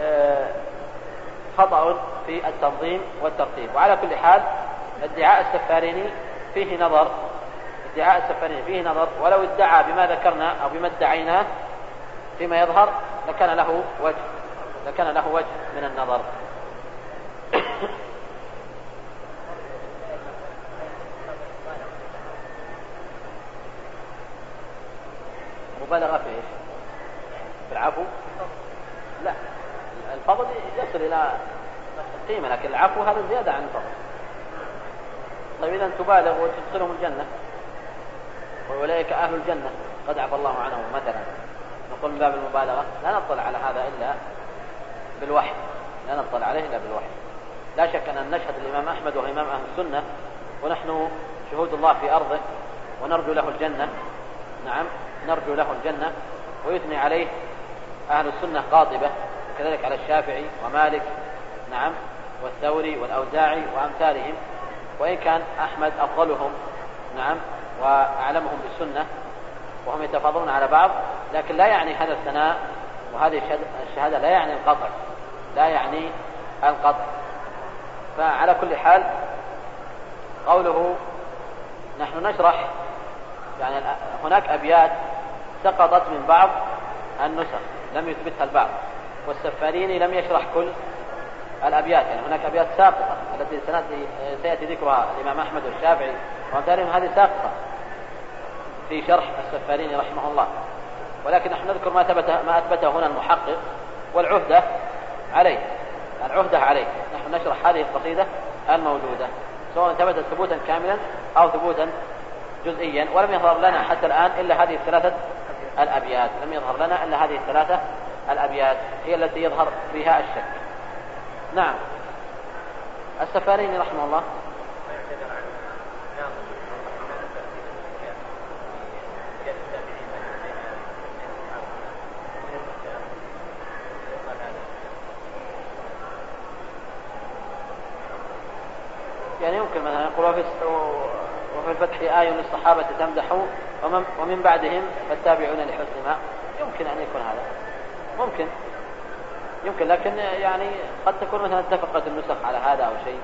S2: خطأ في التنظيم والترتيب. وعلى كل حال ادعاء السفاريني فيه نظر، ادعاء السفاريني فيه نظر، ولو ادعى بما ذكرنا أو بما ادعيناه فيما يظهر لكان له وجه، لكان له وجه من النظر. مبالغة في ايش؟ في العفو؟ لا، الفضل يصل الى قيمة، لكن العفو هذا زيادة عن الفضل. طيب إذا تبالغ وتدخلهم الجنة وأولئك أهل الجنة قد عفى الله عنهم مثلا، نقول من باب المبالغة لا نطلع على هذا إلا بالوحي، لا نطلع عليه إلا بالوحي. لا شك أن نشهد الإمام أحمد وهو إمام أهل السنة ونحن شهود الله في أرضه ونرجو له الجنة، نعم نرجو له الجنة، ويثني عليه أهل السنة قاطبة، وكذلك على الشافعي ومالك نعم والثوري والأوزاعي وأمثالهم، وإن كان أحمد أفضلهم نعم وأعلمهم بالسنة وهم يتفاضلون على بعض، لكن لا يعني هذا الثناء وهذه الشهادة لا يعني القطع، لا يعني القطع. فعلى كل حال قوله نحن نشرح يعني هناك أبيات سقطت من بعض النسخ لم يثبتها البعض، والسفاريني لم يشرح كل الأبيات، يعني هناك أبيات ساقطة التي سيأتي ذكرها الإمام أحمد والشافعي وأمثالهم، هذه ساقطة في شرح السفاريني رحمه الله، ولكن نحن نذكر ما ثبت ما أثبته هنا المحقق، والعهدة عليه، العهدة عليه، نحن نشرح هذه القصيدة الموجودة سواء ثبتت ثبوتا كاملا أو ثبوتا جزئيا، ولم يظهر لنا حتى الآن إلا هذه الثلاثة الأبيات، لم يظهر لنا إلا هذه الثلاثة الأبيات هي التي يظهر فيها الشك. نعم السفاريني رحمه الله يعني يمكن مثلا يقول وفي الفتح آي للصحابة تمدحوا ومن بعدهم فالتابعون لحسن ما، يمكن أن يكون هذا ممكن يمكن لكن يعني قد تكون مثلا اتفقت النسخ على هذا أو شيء.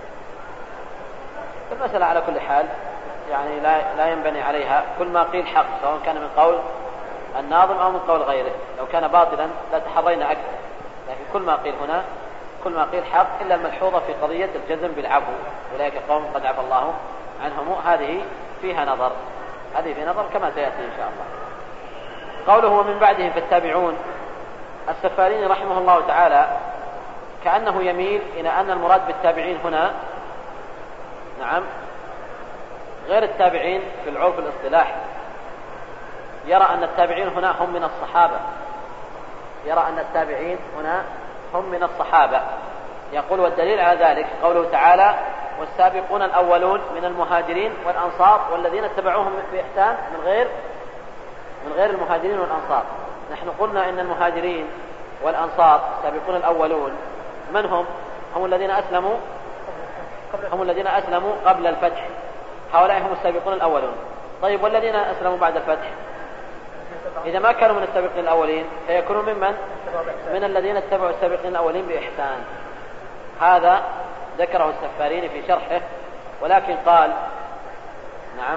S2: المسألة على كل حال يعني لا, لا ينبني عليها كل ما قيل حق، سواء كان من قول الناظم أو من قول غيره. لو كان باطلا لا تحرينا أكثر، لكن كل ما قيل هنا كل ما قيل حق إلا الملحوظة في قضية الجزم بالعفو، أولئك قوم قد عفى الله عنهم، هذه فيها نظر، هذه في نظر كما سيأتي إن شاء الله. قوله ومن بعدهم فالتابعون، السفاريني رحمه الله تعالى كأنه يميل إلى أن المراد بالتابعين هنا نعم غير التابعين في العرف الاصطلاحي، يرى أن التابعين هنا هم من الصحابة، يرى أن التابعين هنا هم من الصحابة. يقول والدليل على ذلك قوله تعالى والسابقون الأولون من المهاجرين والأنصار والذين اتبعوهم بإحسان من غير من غير المهاجرين والأنصار. نحن قلنا إن المهاجرين والأنصار السابقون الأولون من هم؟ هم الذين أسلموا هم الذين أسلموا قبل الفتح، هؤلاء هم السابقون الأولون. طيب والذين أسلموا بعد الفتح إذا ما كانوا من السابقين الأولين فيكونوا ممن من الذين اتبعوا السابقين الأولين بإحسان. هذا ذكره السفاريني في شرحه، ولكن قال نعم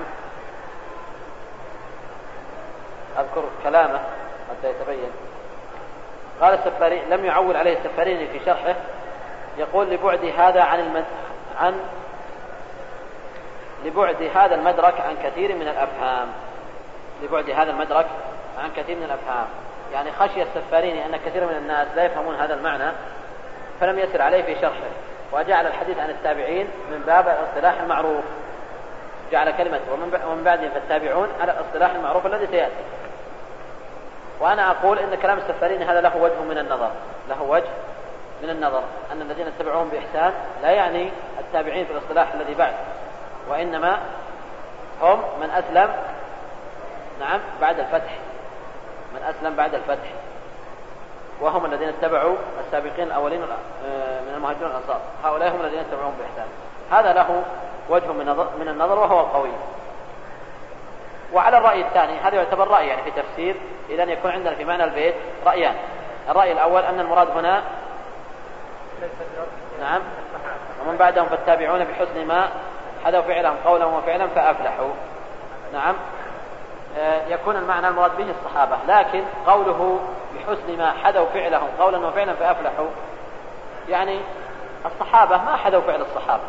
S2: أذكر كلامه حتى يتبين. قال السفاريني لم يعول عليه السفاريني في شرحه، يقول لبعد هذا عن المد... عن لبعد هذا المدرك عن كثير من الأفهام، لبعد هذا المدرك عن كثير من الأفهام، يعني خشي السفاريني أن كثير من الناس لا يفهمون هذا المعنى فلم يسر عليه في شرحه، وجعل الحديث عن التابعين من باب الاصطلاح المعروف، جعل كلمة ومن بعدهم فالتابعون على الاصطلاح المعروف الذي سيأتي. وأنا أقول إن كلام السفاريني هذا له وجه من النظر، له وجه من النظر أن الذين اتبعوهم بإحسان لا يعني التابعين في الاصطلاح الذي بعد، وإنما هم من أسلم نعم بعد الفتح، من أسلم بعد الفتح، وهم الذين اتبعوا السابقين الأولين من المهاجرين والأنصار، هؤلاء هم الذين اتبعوهم بإحسان. هذا له وجه من النظر وهو قوي. وعلى الرأي الثاني هذا يعتبر رأي يعني في تفسير، إذا يكون عندنا في معنى البيت رأيان. الرأي الأول أن المراد هنا نعم ومن بعدهم فالتابعون بحسن ما حذوا فعلهم قولا وفعلا فأفلحوا، نعم يكون المعنى المراد به الصحابة، لكن قوله بحسن ما حذوا فعلهم قولا وفعلا فأفلحوا يعني الصحابة ما حذوا فعل الصحابة،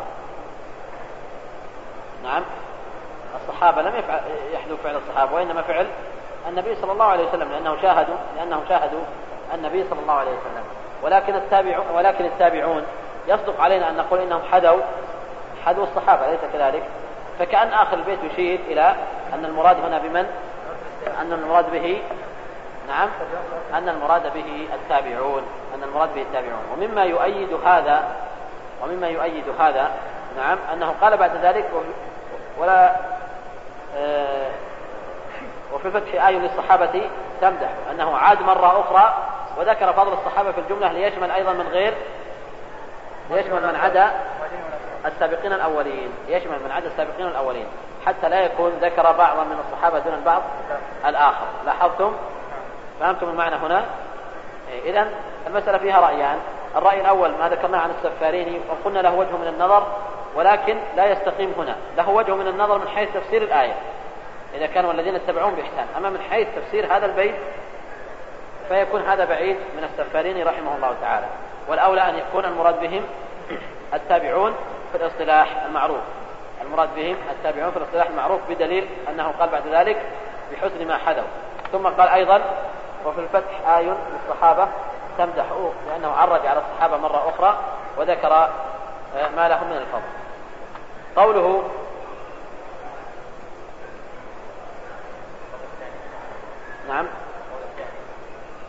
S2: نعم الصحابة لم يحذوا فعل الصحابة وإنما فعل النبي صلى الله عليه وسلم، لأنه شاهدوا لأنهم شاهدوا النبي صلى الله عليه وسلم. ولكن التابعون ولكن التابعون يصدق علينا أن نقول إنهم حذوا حذوا الصحابة، أليس كذلك؟ فكأن آخر البيت يشير إلى أن المراد هنا بمن؟ أن المراد به نعم أن المراد به التابعون، أن المراد به التابعون. ومما يؤيد هذا ومما يؤيد هذا نعم أنه قال بعد ذلك ولا آه وفي الفتح آي للصحابة تمدح، أنه عاد مرة أخرى وذكر فضل الصحابة في الجملة ليشمل أيضا من غير ليشمل من عدا السابقين الأولين، يشمل من عدا السابقين الأولين، حتى لا يكون ذكر بعضا من الصحابة دون البعض الآخر. لاحظتم؟ فهمتم المعنى هنا؟ إذن المسألة فيها رأيان. الرأي الأول ما ذكرناه عن السفاريني وقلنا له وجه من النظر، ولكن لا يستقيم هنا، له وجه من النظر من حيث تفسير الآية إذا كانوا الذين اتبعون بإحسان، أما من حيث تفسير هذا البيت فيكون هذا بعيد من السفاريني رحمه الله تعالى. والأولى أن يكون المراد بهم التابعون في الاصطلاح المعروف، المراد بهم التابعون في الاصطلاح المعروف، بدليل أنه قال بعد ذلك بحسن ما حذوا. ثم قال أيضا وفي الفتح آي للصحابة تمدحوه، لأنه عرج على الصحابة مرة أخرى وذكر ما لهم من الفضل. قوله نعم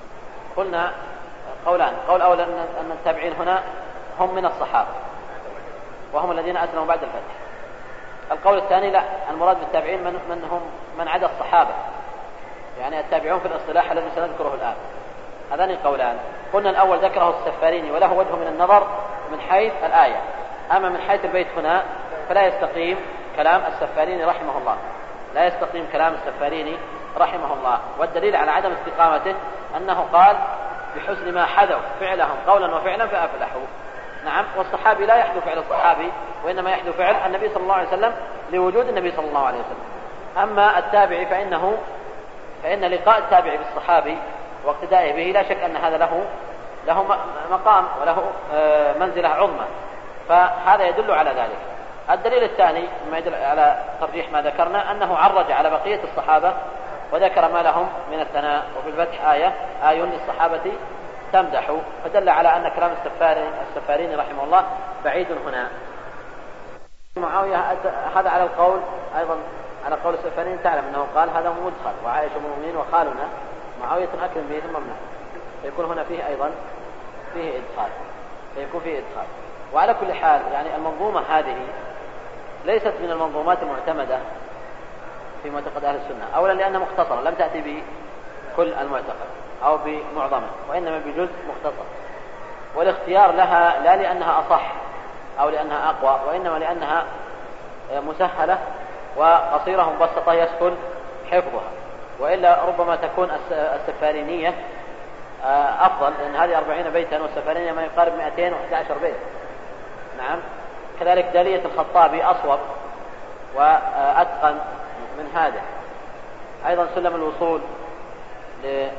S2: قلنا قولان، قول أولا أن التابعين هنا هم من الصحابة، وهم الذين أسلموا بعد الفتح. القول الثاني لا، المراد بالتابعين من, من هم من عدا الصحابة، يعني التابعون في الاصطلاح الذي سنذكره الآن. هذان القولان. قلنا الأول ذكره السفاريني وله وجه من النظر من حيث الآية، أما من حيث البيت هنا فلا يستقيم كلام السفاريني رحمه الله، لا يستقيم كلام السفاريني رحمه الله. والدليل على عدم استقامته أنه قال بحسن ما حذوا فعلهم قولا وفعلا فأفلحوا. نعم، والصحابي لا يحذو فعل الصحابي، وإنما يحذو فعل النبي صلى الله عليه وسلم لوجود النبي صلى الله عليه وسلم. أما التابعي فإنه فإن لقاء التابعي بالصحابي واقتدائه به لا شك أن هذا له له مقام وله منزلة عظمى، فهذا يدل على ذلك. الدليل الثاني مما يدل على ترجيح ما ذكرنا أنه عرج على بقية الصحابة وذكر ما لهم من الثناء، وفي الفتح آية آي للصحابة تمدح، فدل على أن كلام السفارين السفارين رحمه الله بعيد هنا. معاوية هذا على القول أيضا على قول السفارين، تعلم أنه قال هذا مدخل وعائشة أم المؤمنين وخالنا معاوية أكرم به ثم منه، فيكون هنا فيه أيضا فيه إدخال، فيكون فيه إدخال. وعلى كل حال يعني المنظومة هذه ليست من المنظومات المعتمدة في معتقد أهل السنة، أولا لأنها مختصرة لم تأتي بكل المعتقد أو بمعظمه، وإنما بجزء مختصر، والاختيار لها لا لأنها أصح أو لأنها أقوى، وإنما لأنها مسهلة وقصيرة مبسطة يسهل حفظها، وإلا ربما تكون السفارينية أفضل، لأن هذه أربعين بيتا والسفارينية ما يقارب مئتين وإحدى عشر بيت. نعم، كذلك دالية الخطابي أصوب وأتقن من هذا. أيضا سلم الوصول لأحمد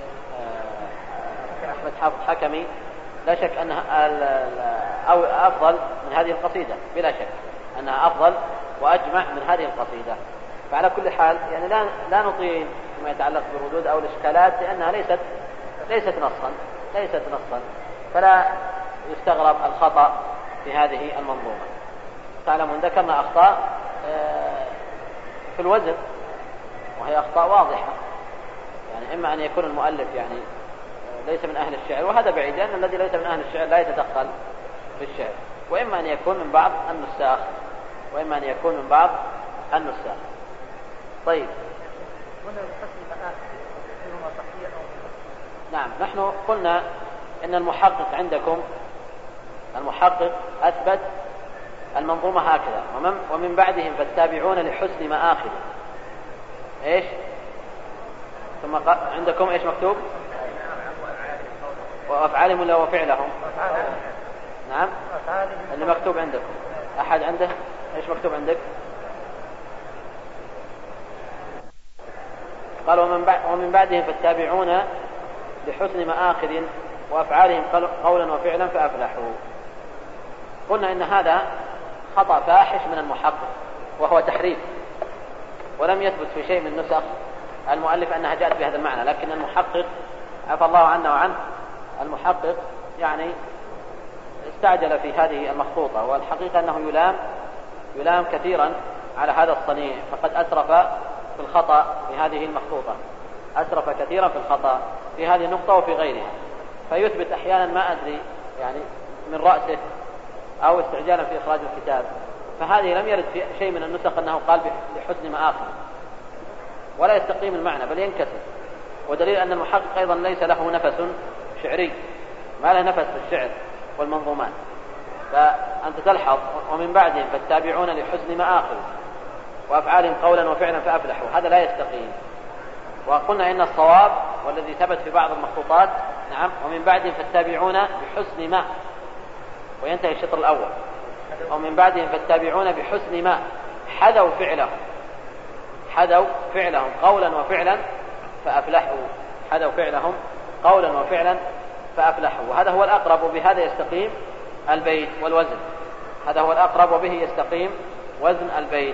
S2: حافظ حكمي لا شك أنها أو أفضل من هذه القصيدة، بلا شك أنها أفضل وأجمع من هذه القصيدة. فعلى كل حال يعني لا لا نطيل فيما يتعلق بالردود أو الإشكالات، لأنها ليست ليست نصا ليست نصا فلا يستغرب الخطأ في هذه المنظومة. تعلمون ذكرنا أخطاء في الوزن، وهي أخطاء واضحة، يعني إما أن يكون المؤلف يعني ليس من أهل الشعر، وهذا بعيد لأن الذي ليس من أهل الشعر لا يتدخل في الشعر، وإما أن يكون من بعض النساخ وإما أن يكون من بعض النساخ. طيب، نعم، نحن قلنا إن المحقق عندكم المحقق أثبت المنظومة هكذا، ومن بعدهم فالتابعون لحسن مآخذ إيش؟ ثم عندكم إيش مكتوب؟ وأفعالهم ولا وفعلهم؟ نعم، اللي مكتوب عندكم أحد عنده إيش مكتوب عندك؟ قال ومن, بعد ومن بعدهم فالتابعون لحسن مآخذ وأفعالهم قولا وفعلا فأفلحوا. قلنا إن هذا خطأ فاحش من المحقق وهو تحريف، ولم يثبت في شيء من نسخ المؤلف أنها جاءت بهذا المعنى، لكن المحقق عفى الله عنا وعنه المحقق يعني استعجل في هذه المخطوطة، والحقيقة أنه يلام يلام كثيرا على هذا الصنيع، فقد أسرف في الخطأ في هذه المخطوطة، أسرف كثيرا في الخطأ في هذه النقطة وفي غيرها، فيثبت أحيانا ما أدري يعني من رأسه أو استعجالا في إخراج الكتاب، فهذه لم يرد في شيء من النسخ أنه قال بحسن مآخذ، ولا يستقيم المعنى بل ينكسر. ودليل أن المحقق أيضا ليس له نفس شعري، ما له نفس في الشعر والمنظومات. فأنت تلحظ ومن بعدهم فالتابعون لحسن مآخذ وأفعالهم قولا وفعلا فأفلحوا، هذا لا يستقيم. وقلنا إن الصواب والذي ثبت في بعض المخطوطات نعم ومن بعدهم فالتابعون بحسن ما، وينتهي الشطر الأول، ومن بعدهم فالتابعون بحسن ما حذوا فعلهم حذوا فعلهم قولا وفعلا فأفلحوا حذوا فعلهم قولا وفعلا فأفلحوا. وهذا هو الأقرب، وبهذا يستقيم البيت والوزن، هذا هو الأقرب وبه يستقيم وزن البيت.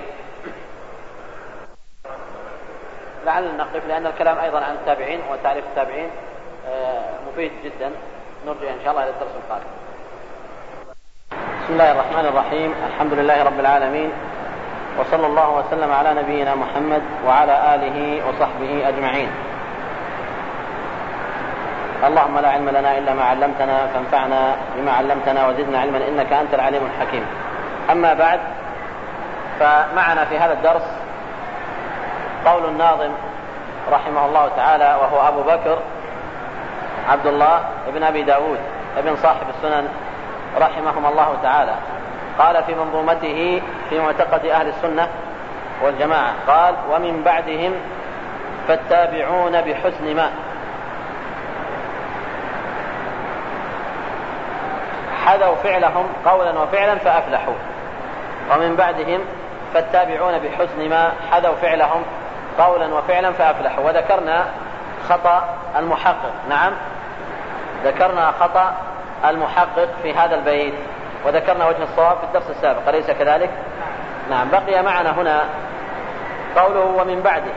S2: لعلنا نقف لأن الكلام أيضا عن التابعين وتعريف التابعين مفيد جدا، نرجع إن شاء الله إلى الدرس القادم. بسم الله الرحمن الرحيم، الحمد لله رب العالمين، وصلى الله وسلم على نبينا محمد وعلى آله وصحبه أجمعين. اللهم لا علم لنا إلا ما علمتنا، فانفعنا بما علمتنا وزدنا علما إنك أنت العليم الحكيم. أما بعد، فمعنا في هذا الدرس قول الناظم رحمه الله تعالى، وهو أبو بكر عبد الله ابن أبي داود ابن صاحب السنن رحمهم الله تعالى. قال في منظومته في معتقد أهل السنة والجماعة، قال: ومن بعدهم فالتابعون بحسن ما حذوا فعلهم قولا وفعلا فأفلحوا. ومن بعدهم فالتابعون بحسن ما حذوا فعلهم قولا وفعلا فأفلحوا. وذكرنا خطأ المحقق، نعم ذكرنا خطأ المحقق في هذا البيت، وذكرنا وجه الصواب في الدرس السابق، أليس كذلك؟ نعم. بقي معنا هنا قوله ومن بعده.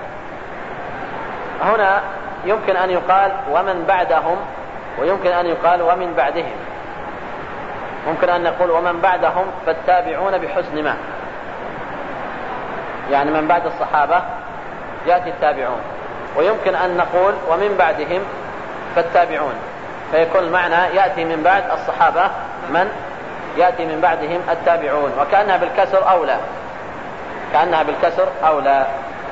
S2: هنا يمكن أن يقال ومن بعدهم، ويمكن أن يقال ومن بعدهم. ممكن أن نقول ومن بعدهم فالتابعون بحسن ما، يعني من بعد الصحابة يأتي التابعون. ويمكن أن نقول ومن بعدهم فالتابعون، فيكون المعنى يأتي من بعد الصحابة من يأتي من بعدهم التابعون، وكأنها بالكسر أولى، كأنها بالكسر أولى.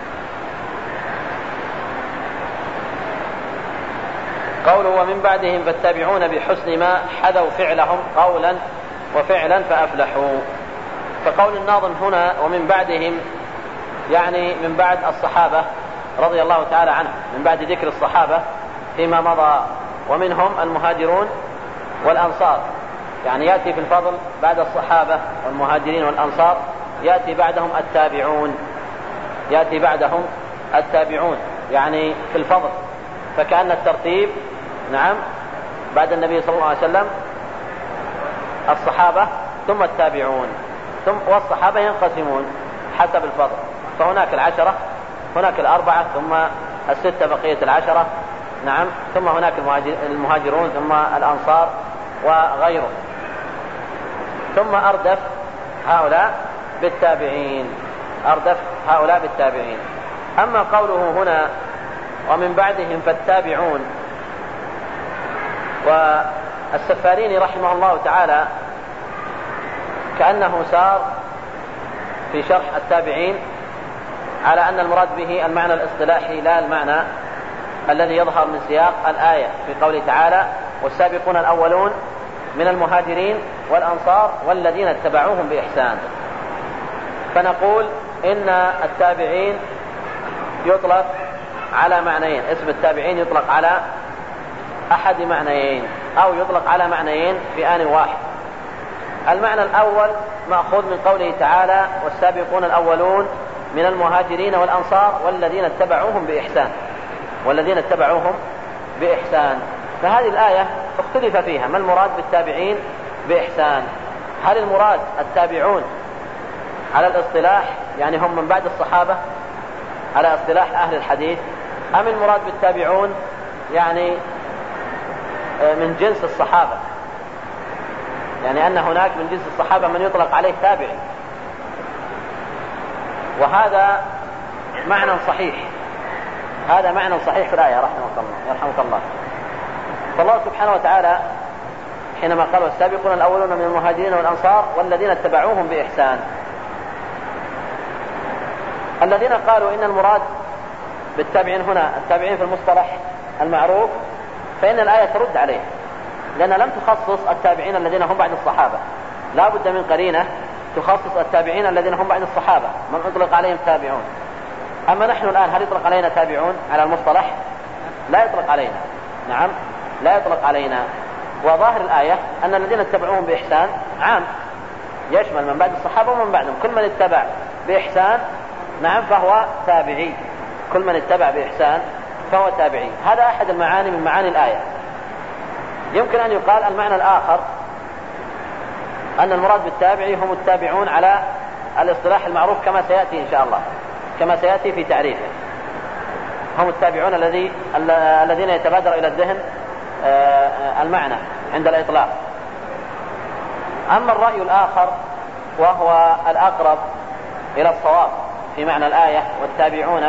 S2: قوله ومن بعدهم فالتابعون بحسن ما حذوا فعلهم قولا وفعلا فأفلحوا. فقول الناظم هنا ومن بعدهم يعني من بعد الصحابة رضي الله تعالى عنهم، من بعد ذكر الصحابة فيما مضى، ومنهم المهاجرون والأنصار، يعني يأتي في الفضل بعد الصحابة والمهاجرين والأنصار يأتي بعدهم التابعون، يأتي بعدهم التابعون يعني في الفضل. فكأن الترتيب نعم بعد النبي صلى الله عليه وسلم الصحابة ثم التابعون، ثم والصحابة ينقسمون حسب الفضل، فهناك العشرة، هناك الأربعة، ثم الستة بقية العشرة، نعم، ثم هناك المهاجرون، ثم الأنصار وغيره، ثم أردف هؤلاء بالتابعين، أردف هؤلاء بالتابعين. أما قوله هنا ومن بعدهم فالتابعون، والسفاريني رحمه الله تعالى كأنه سار في شرح التابعين على أن المراد به المعنى الاصطلاحي لا المعنى الذي يظهر من سياق الآية في قوله تعالى والسابقون الأولون من المهاجرين والأنصار والذين اتبعوهم بإحسان. فنقول إن التابعين يطلق على معنيين، اسم التابعين يطلق على أحد معنيين أو يطلق على معنيين في آن واحد. المعنى الأول مأخوذ من قوله تعالى والسابقون الأولون من المهاجرين والأنصار والذين اتبعوهم بإحسان، والذين اتبعوهم بإحسان. فهذه الآية اختلف فيها ما المراد بالتابعين بإحسان، هل المراد التابعون على الاصطلاح يعني هم من بعد الصحابة على اصطلاح أهل الحديث، أم المراد بالتابعون يعني من جنس الصحابة، يعني أن هناك من جنس الصحابة من يطلق عليه تابعي. وهذا معنى صحيح، هذا معنى صحيح في الآية رحمك الله يرحمك الله. فالله سبحانه وتعالى حينما قال والسابقون الأولون من المهاجرين والأنصار والذين اتبعوهم بإحسان، الذين قالوا إن المراد بالتابعين هنا التابعين في المصطلح المعروف، فإن الآية ترد عليه، لأن لم تخصص التابعين الذين هم بعد الصحابة، لا بد من قرينة تخصص التابعين الذين هم بعد الصحابة من أطلق عليهم تابعون. أما نحن الآن هل يطلق علينا تابعون على المصطلح؟ لا يطلق علينا، نعم لا يطلق علينا. وظاهر الآية أن الذين اتبعوهم بإحسان عام، يشمل من بعد الصحابة ومن بعدهم، كل من اتبع بإحسان نعم فهو تابعي، كل من اتبع بإحسان فهو تابعي. هذا أحد المعاني من معاني الآية. يمكن أن يقال المعنى الآخر أن المراد بالتابعي هم التابعون على الاصطلاح المعروف كما سيأتي إن شاء الله، كما سيأتي في تعريفه، هم التابعون الذي الذين يتبادر إلى الذهن المعنى عند الإطلاق. أما الرأي الآخر وهو الأقرب إلى الصواب في معنى الآية والتابعون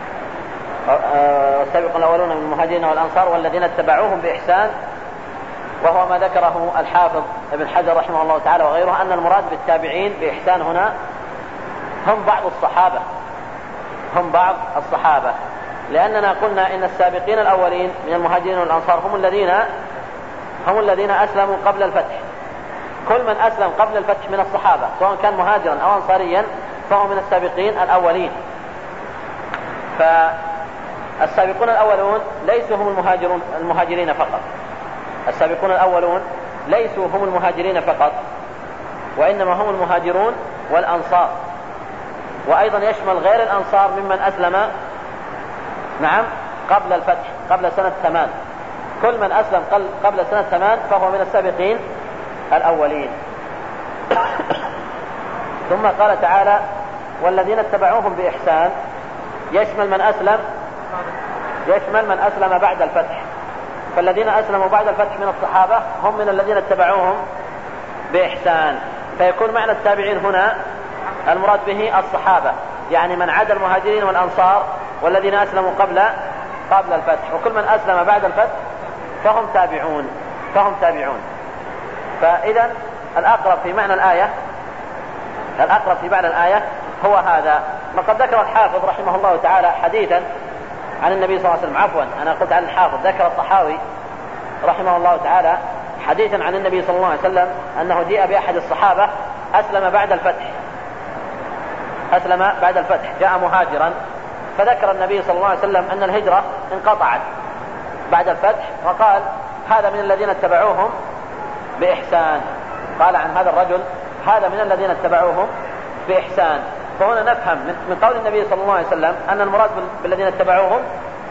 S2: والسابقون الأولون من المهاجرين والأنصار والذين اتبعوهم بإحسان، وهو ما ذكره الحافظ ابن حجر رحمه الله تعالى وغيره، أن المراد بالتابعين بإحسان هنا هم بعض الصحابة، هم بعض الصحابة، لأننا قلنا إن السابقين الأولين من المهاجرين والأنصار هم الذين هم الذين أسلموا قبل الفتح. كل من أسلم قبل الفتح من الصحابة سواء كان مهاجرا أو أنصاريا فهو من السابقين الأولين. فالسابقون الأولون ليسوا هم المهاجرون المهاجرين فقط، السابقون الأولون ليسوا هم المهاجرين فقط، وإنما هم المهاجرون والأنصار، وأيضا يشمل غير الأنصار ممن أسلم نعم قبل الفتح قبل سنة ثمان. كل من أسلم قبل سنة ثمان فهو من السابقين الأولين. ثم قال تعالى والذين اتبعوهم بإحسان، يشمل من أسلم يشمل من أسلم بعد الفتح، فالذين أسلموا بعد الفتح من الصحابة هم من الذين اتبعوهم بإحسان، فيكون معنى التابعين هنا المراد به الصحابة، يعني من عدا المهاجرين والأنصار والذين أسلموا قبل قبل الفتح، وكل من أسلم بعد الفتح فهم تابعون فهم تابعون. فإذا الأقرب في معنى الآية الأقرب في معنى الآية هو هذا. وقد ذكر الحافظ رحمه الله تعالى حديثا عن النبي صلى الله عليه وسلم، عفوا أنا قلت عن الحافظ، ذكر الطحاوي رحمه الله تعالى حديثا عن النبي صلى الله عليه وسلم أنه جاء بأحد الصحابة أسلم بعد الفتح أسلم بعد الفتح جاء مهاجرا، فذكر النبي صلى الله عليه وسلم أن الهجرة انقطعت بعد الفتح، وقال هذا من الذين اتبعوهم بإحسان. قال عن هذا الرجل هذا من الذين اتبعوهم بإحسان. فهنا نفهم من قول النبي صلى الله عليه وسلم أن المراد بالذين اتبعوهم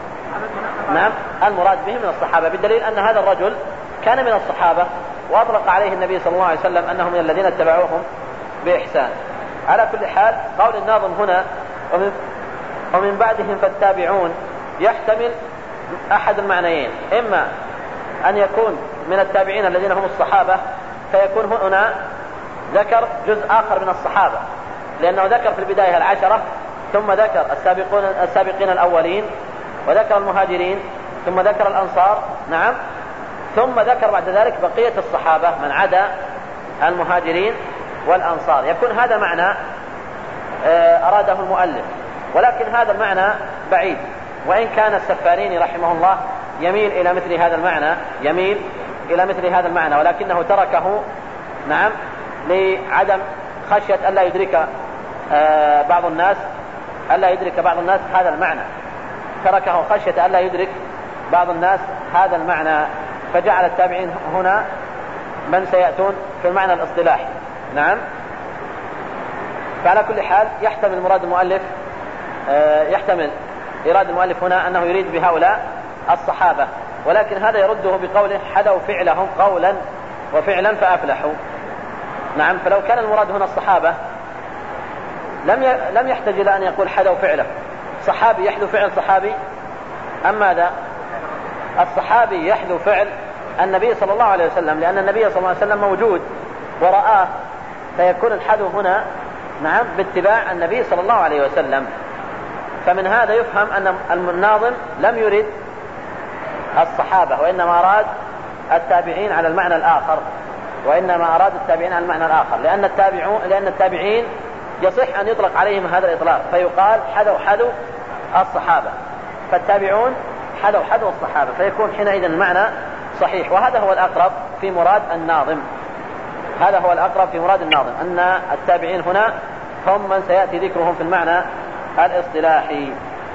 S2: نعم المراد بهم من الصحابة، بالدليل أن هذا الرجل كان من الصحابة وأطلق عليه النبي صلى الله عليه وسلم أنهم من الذين اتبعوهم بإحسان. على كل حال قول الناظم هنا ومن, ومن بعدهم فالتابعون يحتمل أحد المعنيين، إما أن يكون من التابعين الذين هم الصحابة فيكون هنا ذكر جزء آخر من الصحابة، لأنه ذكر في البداية العشرة ثم ذكر السابقون السابقين الأولين وذكر المهاجرين ثم ذكر الأنصار نعم ثم ذكر بعد ذلك بقية الصحابة من عدا المهاجرين والأنصار. يكون هذا معنى أراده المؤلف، ولكن هذا المعنى بعيد، وإن كان السفاريني رحمه الله يميل إلى مثل هذا المعنى يميل إلى مثل هذا المعنى ولكنه تركه نعم لعدم خشية ألا يدرك بعض الناس ألا يدرك بعض الناس هذا المعنى، تركه خشية ألا يدرك بعض الناس هذا المعنى، فجعل التابعين هنا من سيأتون في المعنى الاصطلاحي نعم. فعلى كل حال يحتمل مراد المؤلف يحتمل إرادة المؤلف هنا أنه يريد بهؤلاء الصحابة، ولكن هذا يرده بقوله حدوا فعلهم قولا وفعلا فأفلحوا نعم. فلو كان المراد هنا الصحابة لم لم يحتاج إلى أن يقول حدوا فعله. صحابي يحدو فعل صحابي أم ماذا؟ الصحابي يحدو فعل النبي صلى الله عليه وسلم، لأن النبي صلى الله عليه وسلم موجود ورآه، فيكون الحدو هنا نعم باتباع النبي صلى الله عليه وسلم. فمن هذا يفهم أن الناظم لم يرد الصحابة وإنما أراد التابعين على المعنى الآخر وإنما أراد التابعين على المعنى الآخر لأن التابعون لأن التابعين يصح أن يطلق عليهم هذا الإطلاق، فيقال حدوا حدوا الصحابة، فالتابعون حدوا حدوا الصحابة، فيكون حينئذ المعنى صحيح. وهذا هو الأقرب في مراد الناظم هذا هو الأقرب في مراد الناظم أن التابعين هنا هم من سيأتي ذكرهم في المعنى الاصطلاحي.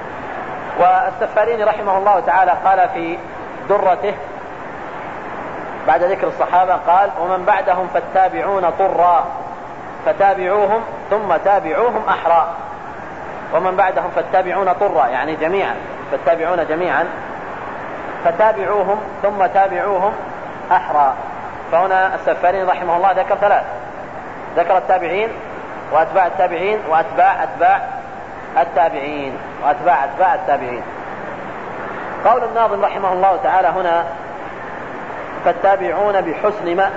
S2: والسفاريني رحمه الله تعالى قال في درته بعد ذكر الصحابة قال ومن بعدهم فالتابعون طرا فتابعوهم ثم تابعوهم أحرى. ومن بعدهم فالتابعون طرا يعني جميعا، فالتابعون جميعا فتابعوهم ثم تابعوهم أحرى. فهنا السفاريني رحمه الله ذكر ثلاث، ذكر التابعين وأتباع التابعين وأتباع أتباع التابعين وأتباع أتباع التابعين. قول الناظم رحمه الله تعالى هنا فالتابعون بحسن ما،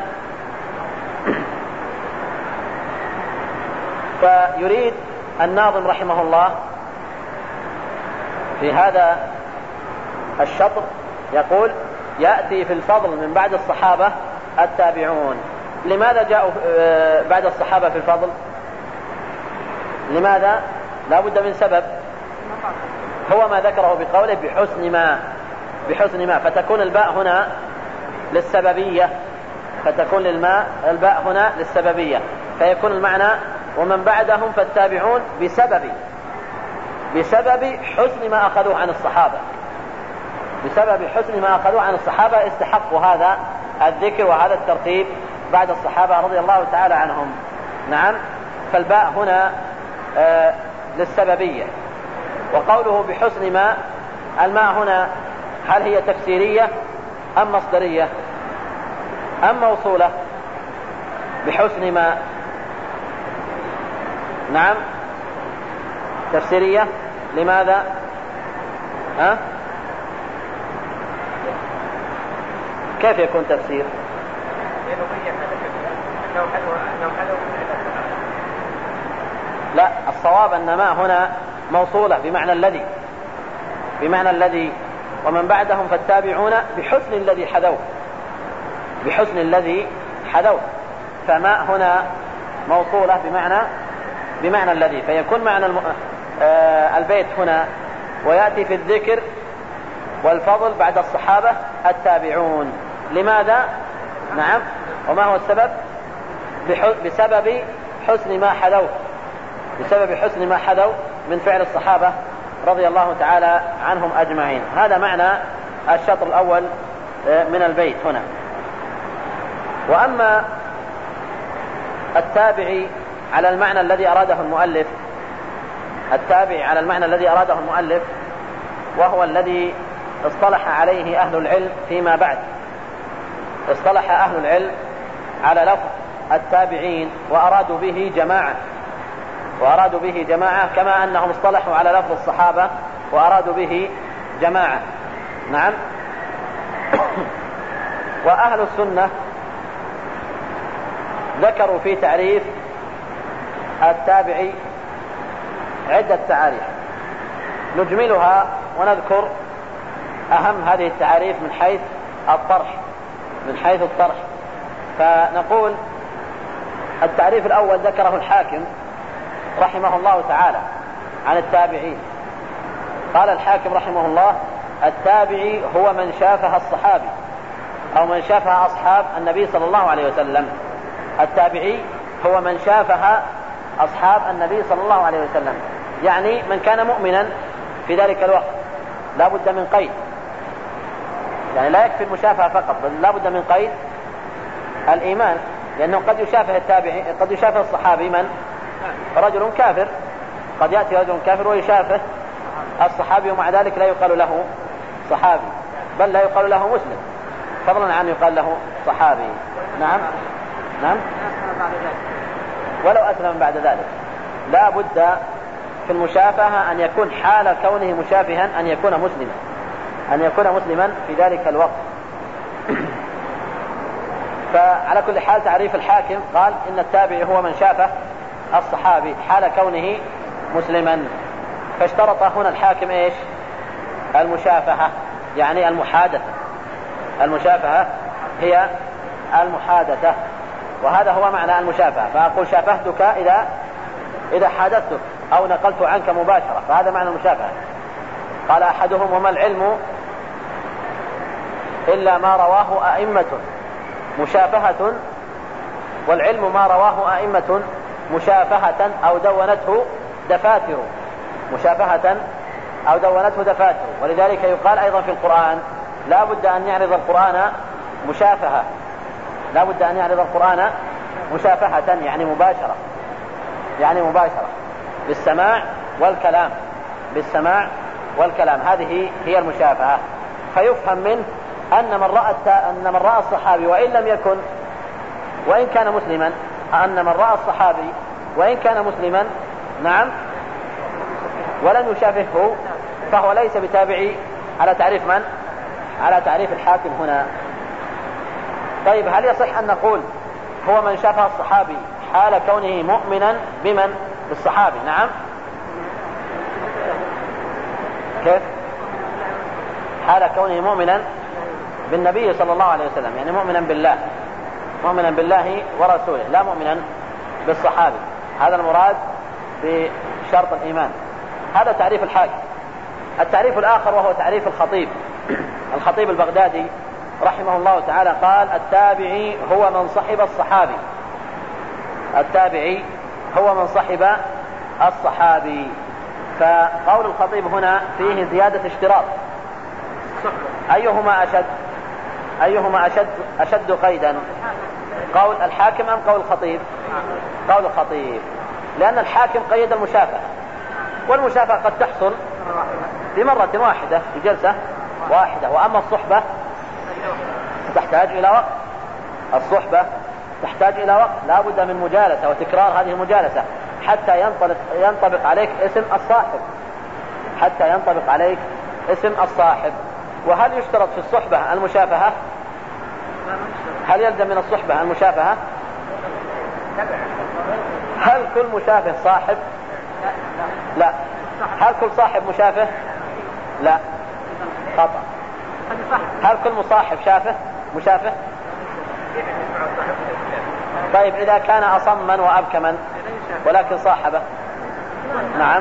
S2: فيريد الناظم رحمه الله في هذا الشطر يقول يأتي في الفضل من بعد الصحابة التابعون. لماذا جاءوا بعد الصحابة في الفضل؟ لماذا؟ لا بد من سبب، هو ما ذكره بقوله بحسن ما، بحسن ما، فتكون الباء هنا للسببية، فتكون الماء الباء هنا للسببية، فيكون المعنى ومن بعدهم فالتابعون بسبب بسبب حسن ما أخذوه عن الصحابة، بسبب حسن ما أخذوه عن الصحابة استحقوا هذا الذكر وهذا الترتيب بعد الصحابة رضي الله تعالى عنهم. نعم، فالباء هنا آه للسببية. وقوله بحسن ما، الماء هنا هل هي تفسيرية أم مصدرية أم موصولة؟ بحسن ما، نعم تفسيرية. لماذا؟ ها؟ كيف يكون تفسير؟ لا، الصواب أن ما هنا موصولة بمعنى الذي، بمعنى الذي، ومن بعدهم فالتابعون بحسن الذي حذوه، بحسن الذي حذوه، فما هنا موصولة بمعنى بمعنى الذي، فيكون معنى الم... آه البيت هنا ويأتي في الذكر والفضل بعد الصحابة التابعون. لماذا؟ نعم، وما هو السبب؟ بح... بسبب حسن ما حذوه، بسبب حسن ما حذوا من فعل الصحابة رضي الله تعالى عنهم أجمعين. هذا معنى الشطر الأول من البيت هنا. وأما التابعي على المعنى الذي أراده المؤلف، التابعي على المعنى الذي أراده المؤلف وهو الذي اصطلح عليه أهل العلم فيما بعد، اصطلح أهل العلم على لفظ التابعين وأرادوا به جماعة، وأرادوا به جماعة كما أنهم اصطلحوا على لفظ الصحابة وأرادوا به جماعة. نعم. وأهل السنة ذكروا في تعريف التابعي عدة تعاريف نجملها ونذكر أهم هذه التعاريف من حيث الطرح، من حيث الطرح. فنقول التعريف الأول ذكره الحاكم رحمه الله تعالى عن التابعين. قال الحاكم رحمه الله: التابعي هو من شافه الصحابي أو من شافه أصحاب النبي صلى الله عليه وسلم. التابعي هو من شافه أصحاب النبي صلى الله عليه وسلم، يعني من كان مؤمنا في ذلك الوقت. لا بد من قيد، يعني لا يكفي المشافهة فقط، بل لا بد من قيد الإيمان، لأنه قد يشافه التابعي، قد يشافه الصحابي من رجل كافر، قد يأتي رجل كافر ويشافه الصحابي ومع ذلك لا يقال له صحابي، بل لا يقال له مسلم، فضلا عن يقال له صحابي. نعم نعم ولو أسلم بعد ذلك. لا بد في المشافهة أن يكون حال كونه مشافها أن يكون مسلما، أن يكون مسلما في ذلك الوقت. فعلى كل حال تعريف الحاكم قال إن التابعي هو من شافه الصحابي حال كونه مسلما، فاشترط هنا الحاكم إيش؟ المشافهة، يعني المحادثة. المشافهة هي المحادثة، وهذا هو معنى المشافهة. فأقول شافهتك إذا إذا حادثتك أو نقلت عنك مباشرة، فهذا معنى المشافهة. قال أحدهم: وما العلم إلا ما رواه أئمة مشافهة، والعلم ما رواه أئمة مشافهة أو دونته دفاتر، مشافهة أو دونته دفاتر. ولذلك يقال أيضا في القرآن: لا بد أن يعرض القرآن مشافهة، لا بد أن يعرض القرآن مشافهة، يعني مباشرة، يعني مباشرة بالسماع والكلام، بالسماع والكلام. هذه هي المشافهة. فيفهم منه أن من رأى أن من رأى الصحابي وإن لم يكن وإن كان مسلما، أن من رأى الصحابي وإن كان مسلما نعم ولم يشافهه فهو ليس بتابعي على تعريف من؟ على تعريف الحاكم هنا. طيب، هل يصح أن نقول هو من شافه الصحابي حال كونه مؤمنا بمن؟ بالصحابي. نعم. كيف؟ حال كونه مؤمنا بالنبي صلى الله عليه وسلم، يعني مؤمنا بالله، مؤمنا بالله ورسوله، لا مؤمنا بالصحابي. هذا المراد بشرط الإيمان. هذا تعريف الحاكم. التعريف الآخر وهو تعريف الخطيب. الخطيب البغدادي رحمه الله تعالى قال: التابعي هو من صحب الصحابي. التابعي هو من صحب الصحابي. فقول الخطيب هنا فيه زيادة اشتراط. أيهما أشد أيهما أشد أشد قيدا، قول الحاكم أم قول الخطيب؟ قول الخطيب، لأن الحاكم قيد المشافهة، والمشافهة قد تحصل بمرة واحدة في جلسة واحدة. وأما الصحبة تحتاج إلى وقت. الصحبة تحتاج إلى وقت، لا بد من مجالسة وتكرار هذه المجالسة حتى ينطبق, ينطبق عليك اسم الصاحب، حتى ينطبق عليك اسم الصاحب. وهل يشترط في الصحبة المشافهة؟ هل يلزم من الصحبة المشافهة؟ هل كل مشافه صاحب؟ لا. هل كل صاحب مشافه؟ لا، خطأ. هل كل مصاحب شافه مشافه؟ طيب إذا كان أصما وأبكما ولكن صاحبه؟ نعم،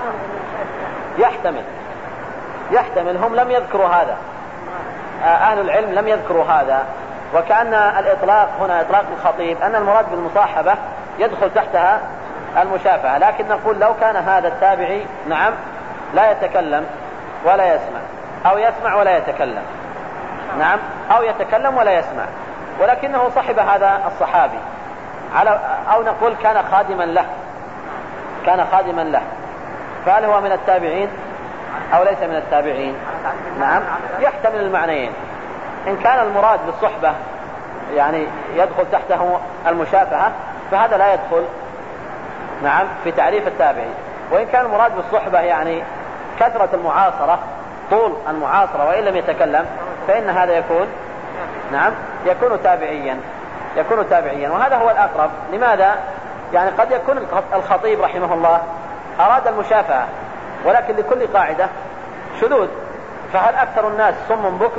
S2: يحتمل يحتمل هم لم يذكروا هذا، أهل العلم لم يذكروا هذا. وكأن الإطلاق هنا إطلاق الخطيب أن المراد بالمصاحبة يدخل تحتها المشافهة. لكن نقول لو كان هذا التابعي نعم لا يتكلم ولا يسمع، أو يسمع ولا يتكلم، نعم، أو يتكلم ولا يسمع، ولكنه صحب هذا الصحابي، على أو نقول كان خادما له، كان خادما له، فهل هو من التابعين أو ليس من التابعين؟ نعم، يحتمل المعنيين. إن كان المراد بالصحبة يعني يدخل تحته المشافهة فهذا لا يدخل نعم في تعريف التابعي. وإن كان المراد بالصحبة يعني كثرة المعاصرة، طول المعاصرة وإن لم يتكلم، فإن هذا يكون نعم يكون تابعيا، يكون تابعيا. وهذا هو الأقرب. لماذا؟ يعني قد يكون الخطيب رحمه الله أراد المشافهة، ولكن لكل قاعدة شذوذ. فهل أكثر الناس صم بكم؟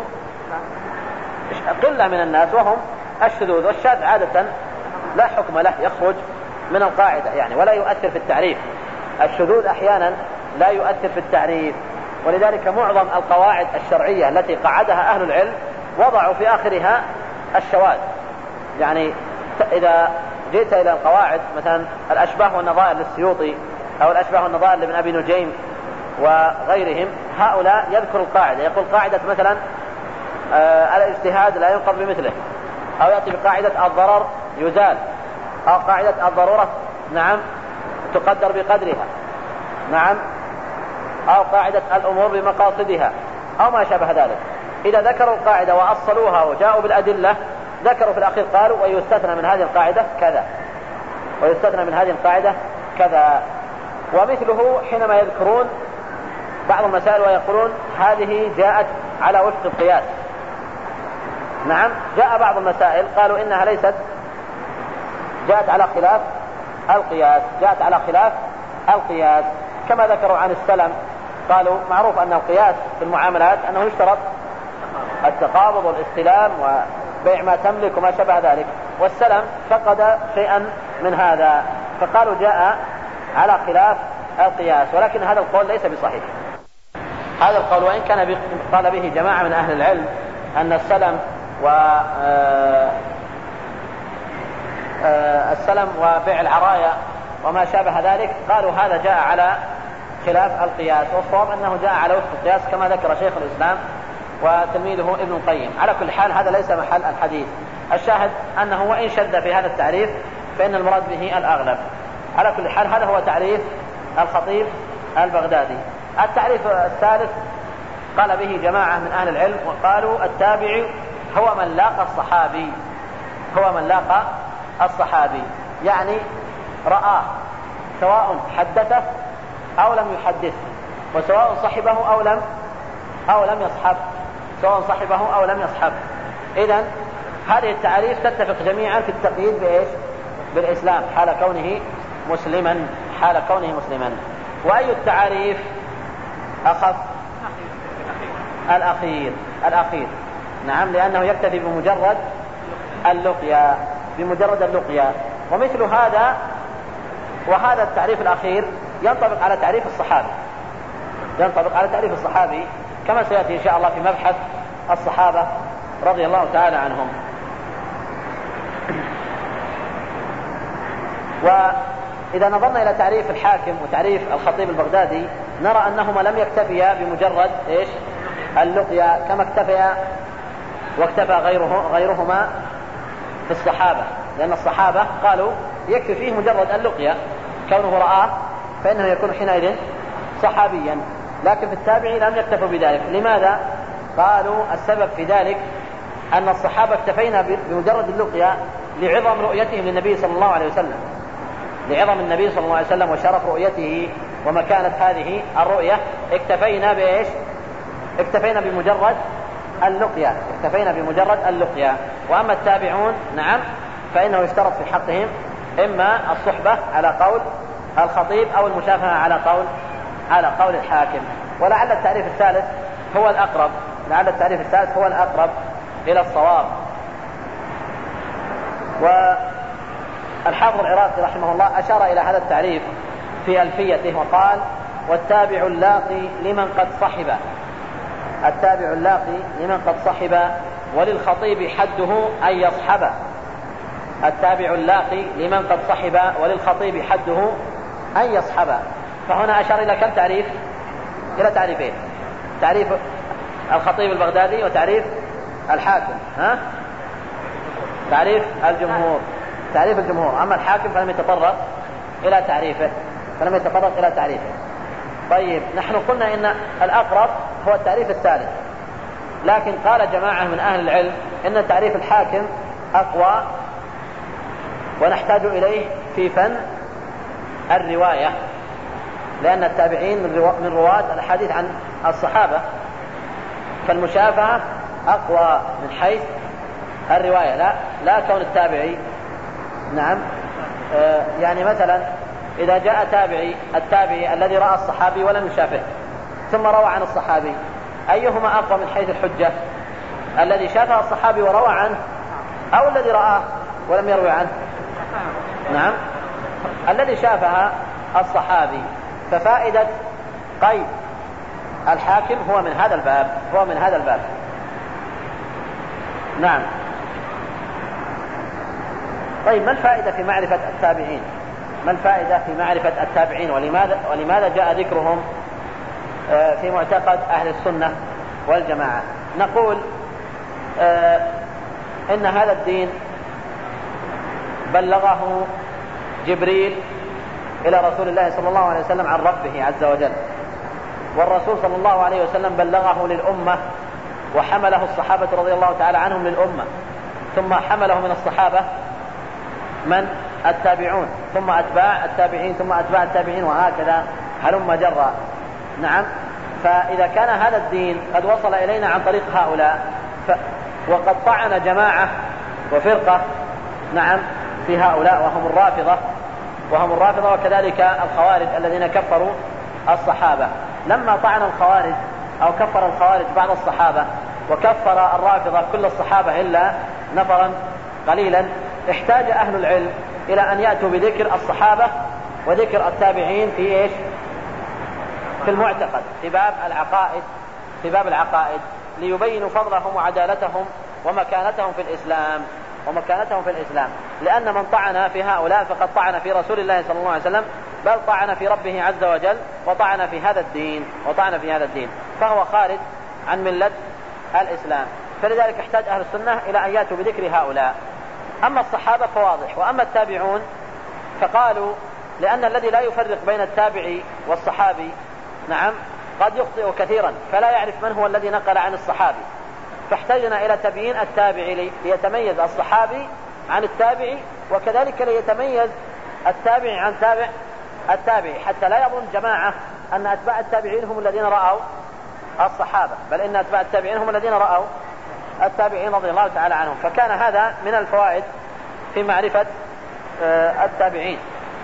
S2: قلة من الناس وهم الشذوذ، والشاذ عادة لا حكم له، يخرج من القاعدة يعني ولا يؤثر في التعريف. الشذوذ أحيانا لا يؤثر في التعريف، ولذلك معظم القواعد الشرعية التي قعدها أهل العلم وضعوا في آخرها الشواذ. يعني إذا جئت إلى القواعد مثلا الأشباه والنظائر للسيوطي أو الأشباه والنظائر لابن أبي نجيم وغيرهم، هؤلاء يذكر القاعدة، يقول قاعدة مثلا آه الاجتهاد لا ينقض بمثله، أو يأتي بقاعدة الضرر يزال، أو قاعدة الضرورة نعم تقدر بقدرها، نعم، أو قاعدة الأمور بمقاصدها أو ما شابه ذلك. إذا ذكروا القاعدة وأصلوها وجاءوا بالأدلة ذكروا في الأخير قالوا ويستثنى من هذه القاعدة كذا، ويستثنى من هذه القاعدة كذا. ومثله حينما يذكرون بعض المسائل ويقولون هذه جاءت على وفق القياس، نعم، جاء بعض المسائل قالوا إنها ليست، جاءت على خلاف القياس، جاءت على خلاف القياس. كما ذكروا عن السلم، قالوا معروف أن القياس في المعاملات أنه يشترط التقابض والاستلام وبيع ما تملك وما شابه ذلك، والسلم فقد شيئا من هذا، فقالوا جاء على خلاف القياس. ولكن هذا القول ليس بصحيح. هذا القول وإن كان قال به جماعة من أهل العلم أن السلم و السلم وبيع العرايا وما شابه ذلك، قالوا هذا جاء على خلاف القياس، والصواب أنه جاء على وفق القياس كما ذكر شيخ الإسلام وتلميذه ابن القيم. على كل حال هذا ليس محل الحديث. الشاهد أنه وإن شد في هذا التعريف فإن المراد به الأغلب. على كل حال هذا هو تعريف الخطيب البغدادي. التعريف الثالث قال به جماعة من أهل العلم وقالوا التابعي هو من لاقى الصحابي، هو من لاقى الصحابي، يعني رآه سواء حدثه أو لم يحدثه، وسواء صحبه أو لم أو لم يصحب، سواء صحبه أو لم يصحب. إذن هذه التعريف تتفق جميعا في التقييد بإيش؟ بالإسلام حال كونه مسلما، حال كونه مسلما. وأي التعريف أخف؟ الأخير الأخير نعم، لأنه يكتفي بمجرد اللقيا، بمجرد اللقيا. ومثل هذا وهذا التعريف الأخير ينطبق على تعريف الصحابي، ينطبق على تعريف الصحابي كما سيأتي إن شاء الله في مبحث الصحابة رضي الله تعالى عنهم. وإذا نظرنا إلى تعريف الحاكم وتعريف الخطيب البغدادي نرى أنهما لم يكتفيا بمجرد إيش؟ اللقيا كما اكتفيا واكتفى غيره غيرهما في الصحابة، لأن الصحابة قالوا يكفي فيه مجرد اللقيا، كونه رآه فإنه يكون حينئذ صحابيا. لكن في التابعين لم يكتفوا بذلك. لماذا؟ قالوا السبب في ذلك أن الصحابة اكتفينا بمجرد اللقيا لعظم رؤيتهم للنبي صلى الله عليه وسلم، لعظم النبي صلى الله عليه وسلم وشرف رؤيته ومكانة هذه الرؤية، اكتفينا بإيش؟ اكتفينا بمجرد اللقيا، اكتفينا بمجرد اللقيا. وأما التابعون نعم فإنه يشترط في حقهم إما الصحبة على قول الخطيب أو المشافهة على قول على قول الحاكم. ولعل التعريف الثالث هو الأقرب، لعل التعريف الثالث هو الأقرب إلى الصواب. والحافظ العراقي رحمه الله أشار إلى هذا التعريف في ألفيته وقال: والتابع اللاقي لمن قد صحب، التابع اللاقي لمن قد صحب وللخطيب حده أن يصحب، التابع اللاقي لمن قد صحب وللخطيب حده أن يصحب. فهنا أشار إلى كم تعريف؟ إلى تعريفين: تعريف الخطيب البغدادي وتعريف الحاكم، ها؟ تعريف الجمهور، تعريف الجمهور. أما الحاكم فلم يتطرق إلى تعريفه، فلم يتطرق إلى تعريفه. طيب، نحن قلنا إن الأقرب هو التعريف الثالث، لكن قال جماعة من أهل العلم إن تعريف الحاكم أقوى ونحتاج إليه في فن الرواية، لأن التابعين من رواة الحديث عن الصحابة، فالمشافهة أقوى من حيث الرواية، لا لا كون التابعي. نعم، آه يعني مثلا إذا جاء تابعي التابعي الذي رأى الصحابي ولم يشافه ثم روى عن الصحابي، أيهما أقوى من حيث الحجة؟ الذي شافه الصحابي وروى عنه أو الذي رآه ولم يروي عنه؟ نعم، الذي شافها الصحابي. ففائدة قيد الحاكم هو من هذا الباب، هو من هذا الباب. نعم. طيب، ما الفائدة في معرفة التابعين؟ ما الفائدة في معرفة التابعين؟ ولماذا ولماذا جاء ذكرهم في معتقد أهل السنة والجماعة؟ نقول إن هذا الدين بلغه جبريل إلى رسول الله صلى الله عليه وسلم عن ربه عز وجل، والرسول صلى الله عليه وسلم بلغه للأمة وحمله الصحابة رضي الله تعالى عنهم للأمة، ثم حمله من الصحابة من التابعون، ثم أتباع التابعين، ثم أتباع التابعين، وهكذا هلم جرا. نعم، فإذا كان هذا الدين قد وصل إلينا عن طريق هؤلاء ف... وقد طعن جماعة وفرقة نعم في هؤلاء وهم الرافضة وهم الرافضة وكذلك الخوارج الذين كفروا الصحابة. لما طعن الخوارج أو كفر الخوارج بعض الصحابة وكفر الرافضة كل الصحابة إلا نفرا قليلا، احتاج أهل العلم إلى أن يأتوا بذكر الصحابة وذكر التابعين في إيش؟ في المعتقد، في باب العقائد، في باب العقائد ليبينوا فضلهم وعدالتهم ومكانتهم في الإسلام ومكانتهم في الإسلام. لأن من طعن في هؤلاء فقد طعن في رسول الله صلى الله عليه وسلم، بل طعن في ربه عز وجل، وطعن في هذا الدين وطعن في هذا الدين فهو خارج عن ملة الإسلام. فلذلك احتاج أهل السنة إلى أن يأتوا بذكر هؤلاء. أما الصحابة فواضح، وأما التابعون فقالوا لأن الذي لا يفرق بين التابعي والصحابي نعم قد يخطئ كثيرا فلا يعرف من هو الذي نقل عن الصحابي، فاحتاجنا إلى تبيين التابعي ليتميز الصحابي عن التابعي، وكذلك ليتميز التابعي عن تابع التابعي، حتى لا يظن جماعة أن أتباع التابعين هم الذين رأوا الصحابة، بل إن أتباع التابعين هم الذين رأوا التابعين رضي الله تعالى عنهم. فكان هذا من الفوائد في معرفة التابعين.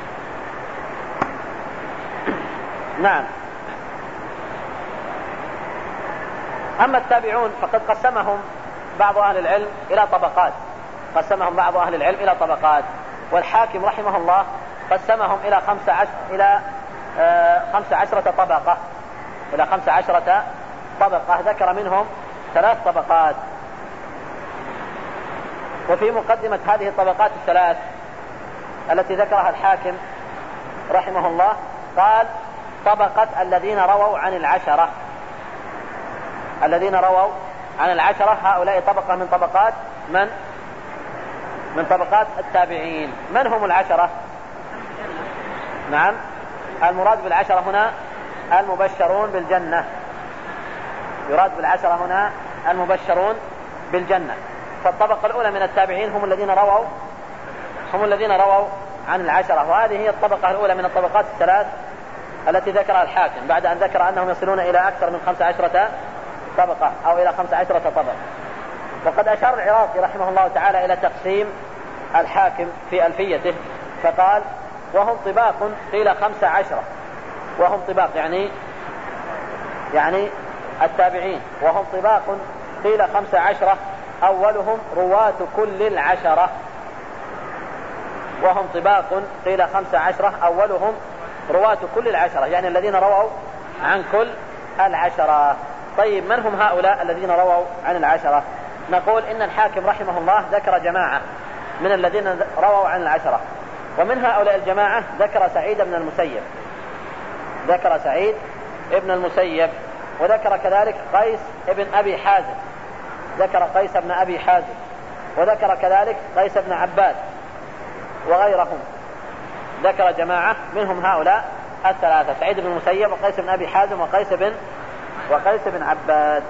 S2: نعم. أما التابعون فقد قسمهم بعض أهل العلم إلى طبقات، قسمهم بعض أهل العلم إلى طبقات، والحاكم رحمه الله قسمهم إلى خمس عشر إلى آه خمس عشرة طبقة إلى خمس عشرة طبقة، ذكر منهم ثلاث طبقات. وفي مقدمة هذه الطبقات الثلاث التي ذكرها الحاكم رحمه الله قال: طبقة الذين رووا عن العشرة. الذين رووا عن العشرة هؤلاء طبقة من طبقات من؟ من طبقات التابعين. من هم العشرة؟ نعم، المراد بالعشرة هنا المبشرون بالجنة. يراد بالعشرة هنا المبشرون بالجنة. فالطبقة الأولى من التابعين هم الذين رووا هم الذين رووا عن العشرة، وهذه هي الطبقة الأولى من الطبقات الثلاث التي ذكرها الحاكم بعد أن ذكر أنهم يصلون إلى أكثر من خمس عشرة طبقة أو إلى خمس عشرة طبقة. وقد أشار العراقي رحمه الله تعالى إلى تقسيم الحاكم في ألفيته فقال: وهم طباق قيل خمس عشرة. وهم طباق يعني يعني التابعين. وهم طباق قيل خمس عشرة أولهم رواة كل العشرة. وهم طباق قيل خمس عشرة أولهم رواة كل العشرة، يعني الذين رووا عن كل العشرة. طيب، من هم هؤلاء الذين رووا عن العشرة؟ نقول إن الحاكم رحمه الله ذكر جماعة من الذين رووا عن العشرة، ومن هؤلاء الجماعة ذكر سعيد بن المسيب ذكر سعيد بن المسيب وذكر كذلك قيس بن أبي حازم ذكر قيس بن أبي حازم وذكر كذلك قيس بن عباد وغيرهم. ذكر جماعة منهم هؤلاء الثلاثة: سعيد بن المسيب وقيس بن أبي حازم وقيس بن وقيس بن عباد.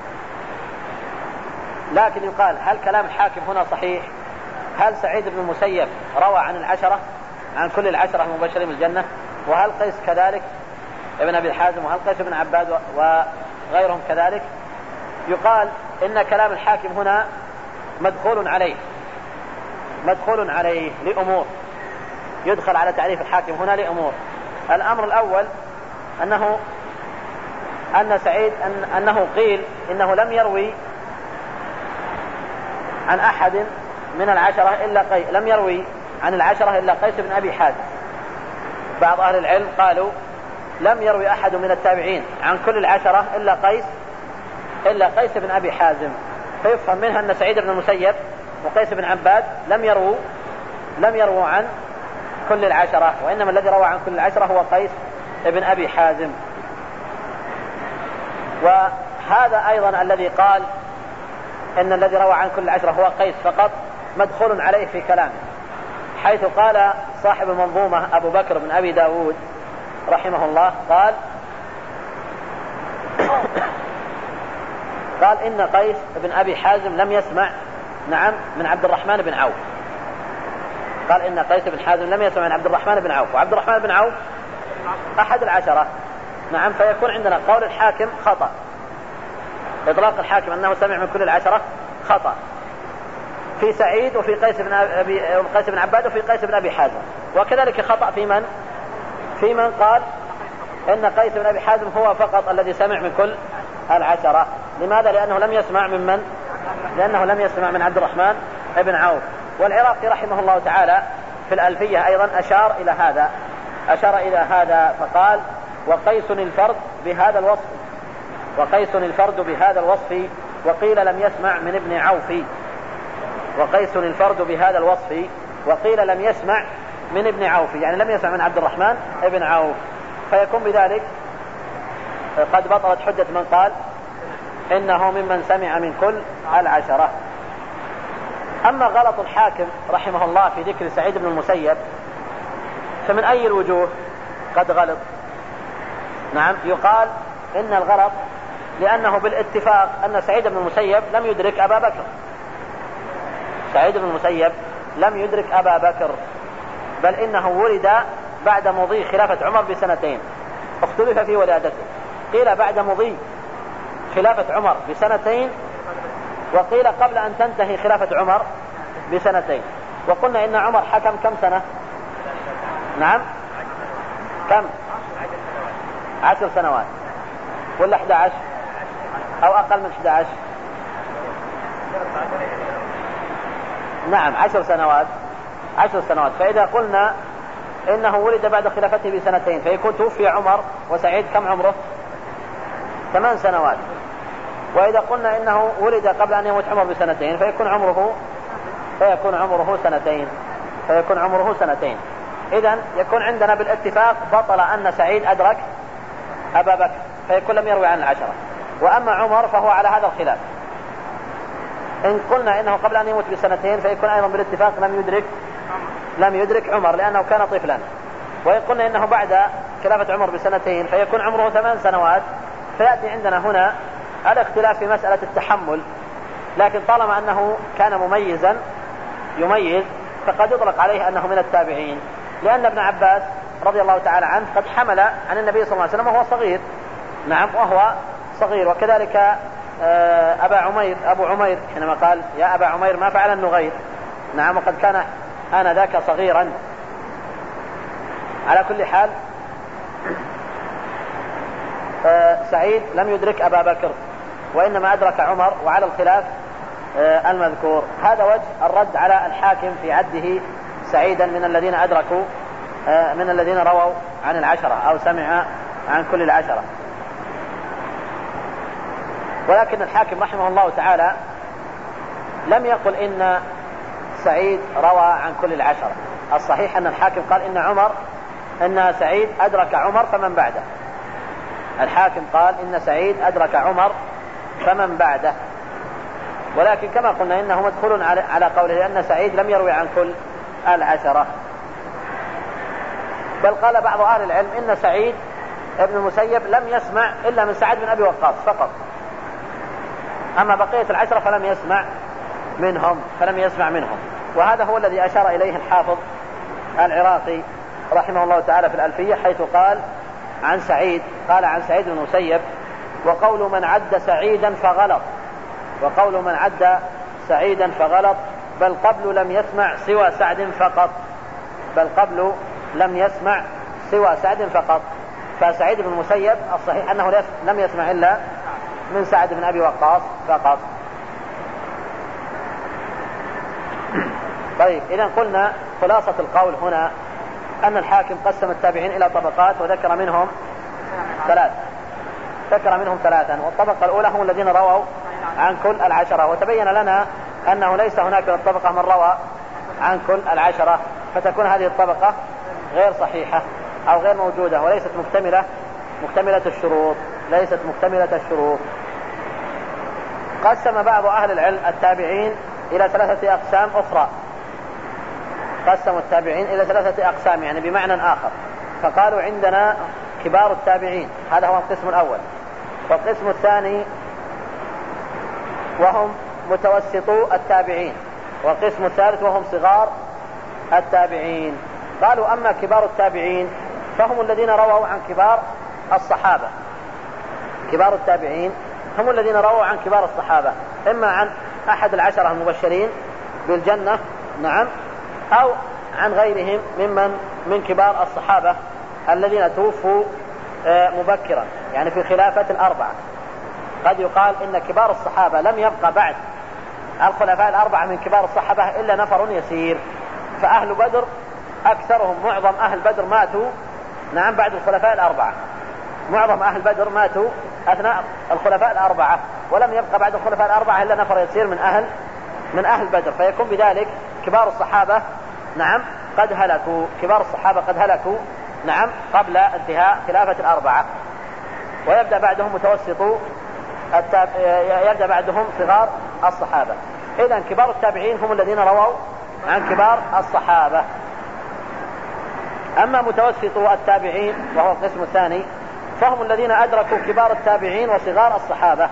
S2: لكن يقال: هل كلام الحاكم هنا صحيح؟ هل سعيد بن المسيب روى عن العشرة عن كل العشرة المبشرين بالجنة؟ وهل قيس كذلك ابن أبي حازم؟ وهل قيس بن عباد وغيرهم كذلك؟ يقال إن كلام الحاكم هنا مدخول عليه مدخول عليه لأمور، يدخل على تعريف الحاكم هنا لأمور. الأمر الأول أنه أن سعيد أن أنه قيل إنه لم يروي عن أحد من العشرة إلا قيس لم يروي عن العشرة إلا قيس بن أبي حازم. بعض أهل العلم قالوا لم يروي أحد من التابعين عن كل العشرة إلا قيس إلا قيس بن أبي حازم، فيفهم منها أن سعيد بن المسيب وقيس بن عباد لم يروا لم يروا عن كل العشرة، وإنما الذي روى عن كل العشرة هو قيس بن أبي حازم. وهذا أيضا الذي قال إن الذي روى عن كل العشرة هو قيس فقط مدخول عليه في كلامه، حيث قال صاحب المنظومة أبو بكر بن أبي داود رحمه الله قال قال إن قيس بن أبي حازم لم يسمع نعم من عبد الرحمن بن عوف. قال إن قيس بن حازم لم يسمع من عبد الرحمن بن عوف، وعبد الرحمن بن عوف أحد العشرة. نعم، فيكون عندنا قول الحاكم خطأ، إطلاق الحاكم أنه سمع من كل العشرة خطأ في سعيد وفي قيس بن أبي قيس بن عباد وفي قيس بن أبي حازم، وكذلك خطأ في من في من قال إن قيس بن أبي حازم هو فقط الذي سمع من كل العشرة. لماذا؟ لأنه لم يسمع من من لأنه لم يسمع من عبد الرحمن بن عوف. والعراقي رحمه الله تعالى في الألفية أيضا أشار إلى هذا أشار إلى هذا فقال: وقيس الفرد بهذا الوصف وقيس الفرد بهذا الوصف وقيل لم يسمع من ابن عوف. وقيس الفرد بهذا الوصف وقيل لم يسمع من ابن عوف، يعني لم يسمع من عبد الرحمن بن عوف، فيكون بذلك قد بطلت حجة من قال إنه ممن سمع من كل العشرة. أما غلط الحاكم رحمه الله في ذكر سعيد بن المسيب فمن أي الوجوه قد غلط؟ نعم، يقال إن الغلط لأنه بالاتفاق أن سعيد بن المسيب لم يدرك أبا بكر سعيد بن المسيب لم يدرك أبا بكر، بل إنه ولد بعد مضي خلافة عمر بسنتين، اختلف في ولادته، قيل بعد مضي خلافة عمر بسنتين، وقيل قبل أن تنتهي خلافة عمر بسنتين. وقلنا إن عمر حكم كم سنة؟ نعم، كم؟ عشر سنوات ولا أحد عشر أو أقل من أحد عشر؟ نعم عشر سنوات عشر سنوات. فإذا قلنا إنه ولد بعد خلافته بسنتين فيكون توفي عمر وسعيد كم عمره؟ ثمان سنوات. وإذا قلنا إنه ولد قبل أن يموت عمر بسنتين فيكون عمره فيكون عمره سنتين فيكون عمره سنتين. إذن يكون عندنا بالاتفاق بطل أن سعيد أدرك أبا بكر فيكون لم يروي عن العشرة. وأما عمر فهو على هذا الخلاف. إن قلنا إنه قبل أن يموت بسنتين فيكون أيضا بالاتفاق لم يدرك لم يدرك عمر لأنه كان طفلا. وإن قلنا إنه بعد خلافة عمر بسنتين فيكون عمره ثمان سنوات. فيأتي عندنا هنا الاختلاف في مسألة التحمل، لكن طالما أنه كان مميزا يميز فقد يطلق عليه أنه من التابعين، لأن ابن عباس رضي الله تعالى عنه قد حمل عن النبي صلى الله عليه وسلم وهو صغير. نعم وهو صغير. وكذلك أبا عمير أبو عمير حينما قال يا أبا عمير ما فعل النغير، نعم وقد كان آنذاك صغيرا. على كل حال سعيد لم يدرك أبا بكر وإنما أدرك عمر وعلى الخلاف المذكور. هذا وجه الرد على الحاكم في عده سعيدا من الذين أدركوا من الذين رووا عن العشرة أو سمع عن كل العشرة. ولكن الحاكم رحمه الله تعالى لم يقل إن سعيد روى عن كل العشرة. الصحيح أن الحاكم قال إن عمر إن سعيد أدرك عمر فمن بعده. الحاكم قال إن سعيد أدرك عمر فمن بعده. ولكن كما قلنا إنه مدخول على قوله لأن سعيد لم يروي عن كل العشرة. بل قال بعض أهل العلم إن سعيد ابن المسيب لم يسمع إلا من سعد بن أبي وقاص فقط، أما بقية العشرة فلم يسمع منهم فلم يسمع منهم. وهذا هو الذي أشار إليه الحافظ العراقي رحمه الله تعالى في الألفية حيث قال عن سعيد قال عن سعيد بن المسيب وقول من عد سعيدا فغلط وقول من عد سعيدا فغلط بل قبل لم يسمع سوى سعد فقط بل قبل لم يسمع سوى سعد فقط. فسعيد بن المسيب الصحيح أنه لم يسمع إلا من سعد بن أبي وقاص فقط. طيب إذن قلنا خلاصة القول هنا أن الحاكم قسم التابعين إلى طبقات وذكر منهم ثلاث ذكر منهم ثلاثا. والطبقة الأولى هم الذين رووا عن كل العشرة. وتبين لنا أنه ليس هناك من الطبقة من روى عن كل العشرة، فتكون هذه الطبقة غير صحيحة أو غير موجودة وليست مكتملة مكتملة الشروط ليست مكتملة الشروط. قسم بعض أهل العلم التابعين إلى ثلاثة أقسام أخرى. قسموا التابعين إلى ثلاثة أقسام يعني بمعنى آخر. فقالوا عندنا كبار التابعين هذا هو القسم الأول. والقسم الثاني وهم متوسطو التابعين. والقسم الثالث وهم صغار التابعين. قالوا أما كبار التابعين فهم الذين رووا عن كبار الصحابة. كبار التابعين هم الذين رووا عن كبار الصحابة إما عن أحد العشرة المبشرين بالجنة نعم أو عن غيرهم ممن من كبار الصحابة الذين توفوا مبكرا يعني في خلافة الأربعة. قد يقال إن كبار الصحابة لم يبقى بعد الخلفاء الأربعة من كبار الصحابة إلا نفر يسير. فأهل بدر أكثرهم معظم أهل بدر ماتوا نعم بعد الخلفاء الأربعة. معظم أهل بدر ماتوا أثناء الخلفاء الأربعة ولم يبقى بعد الخلفاء الأربعة إلا نفر يسير من أهل من أهل بدر. فيكون بذلك كبار الصحابة نعم قد هلكوا كبار الصحابة قد هلكوا نعم قبل انتهاء خلافة الأربعة. ويبدأ بعدهم متوسطو التاب... يبدأ بعدهم صغار الصحابة. إذن كبار التابعين هم الذين رووا عن كبار الصحابة. أما متوسطو التابعين وهو القسم الثاني فهم الذين أدركوا كبار التابعين وصغار الصحابة.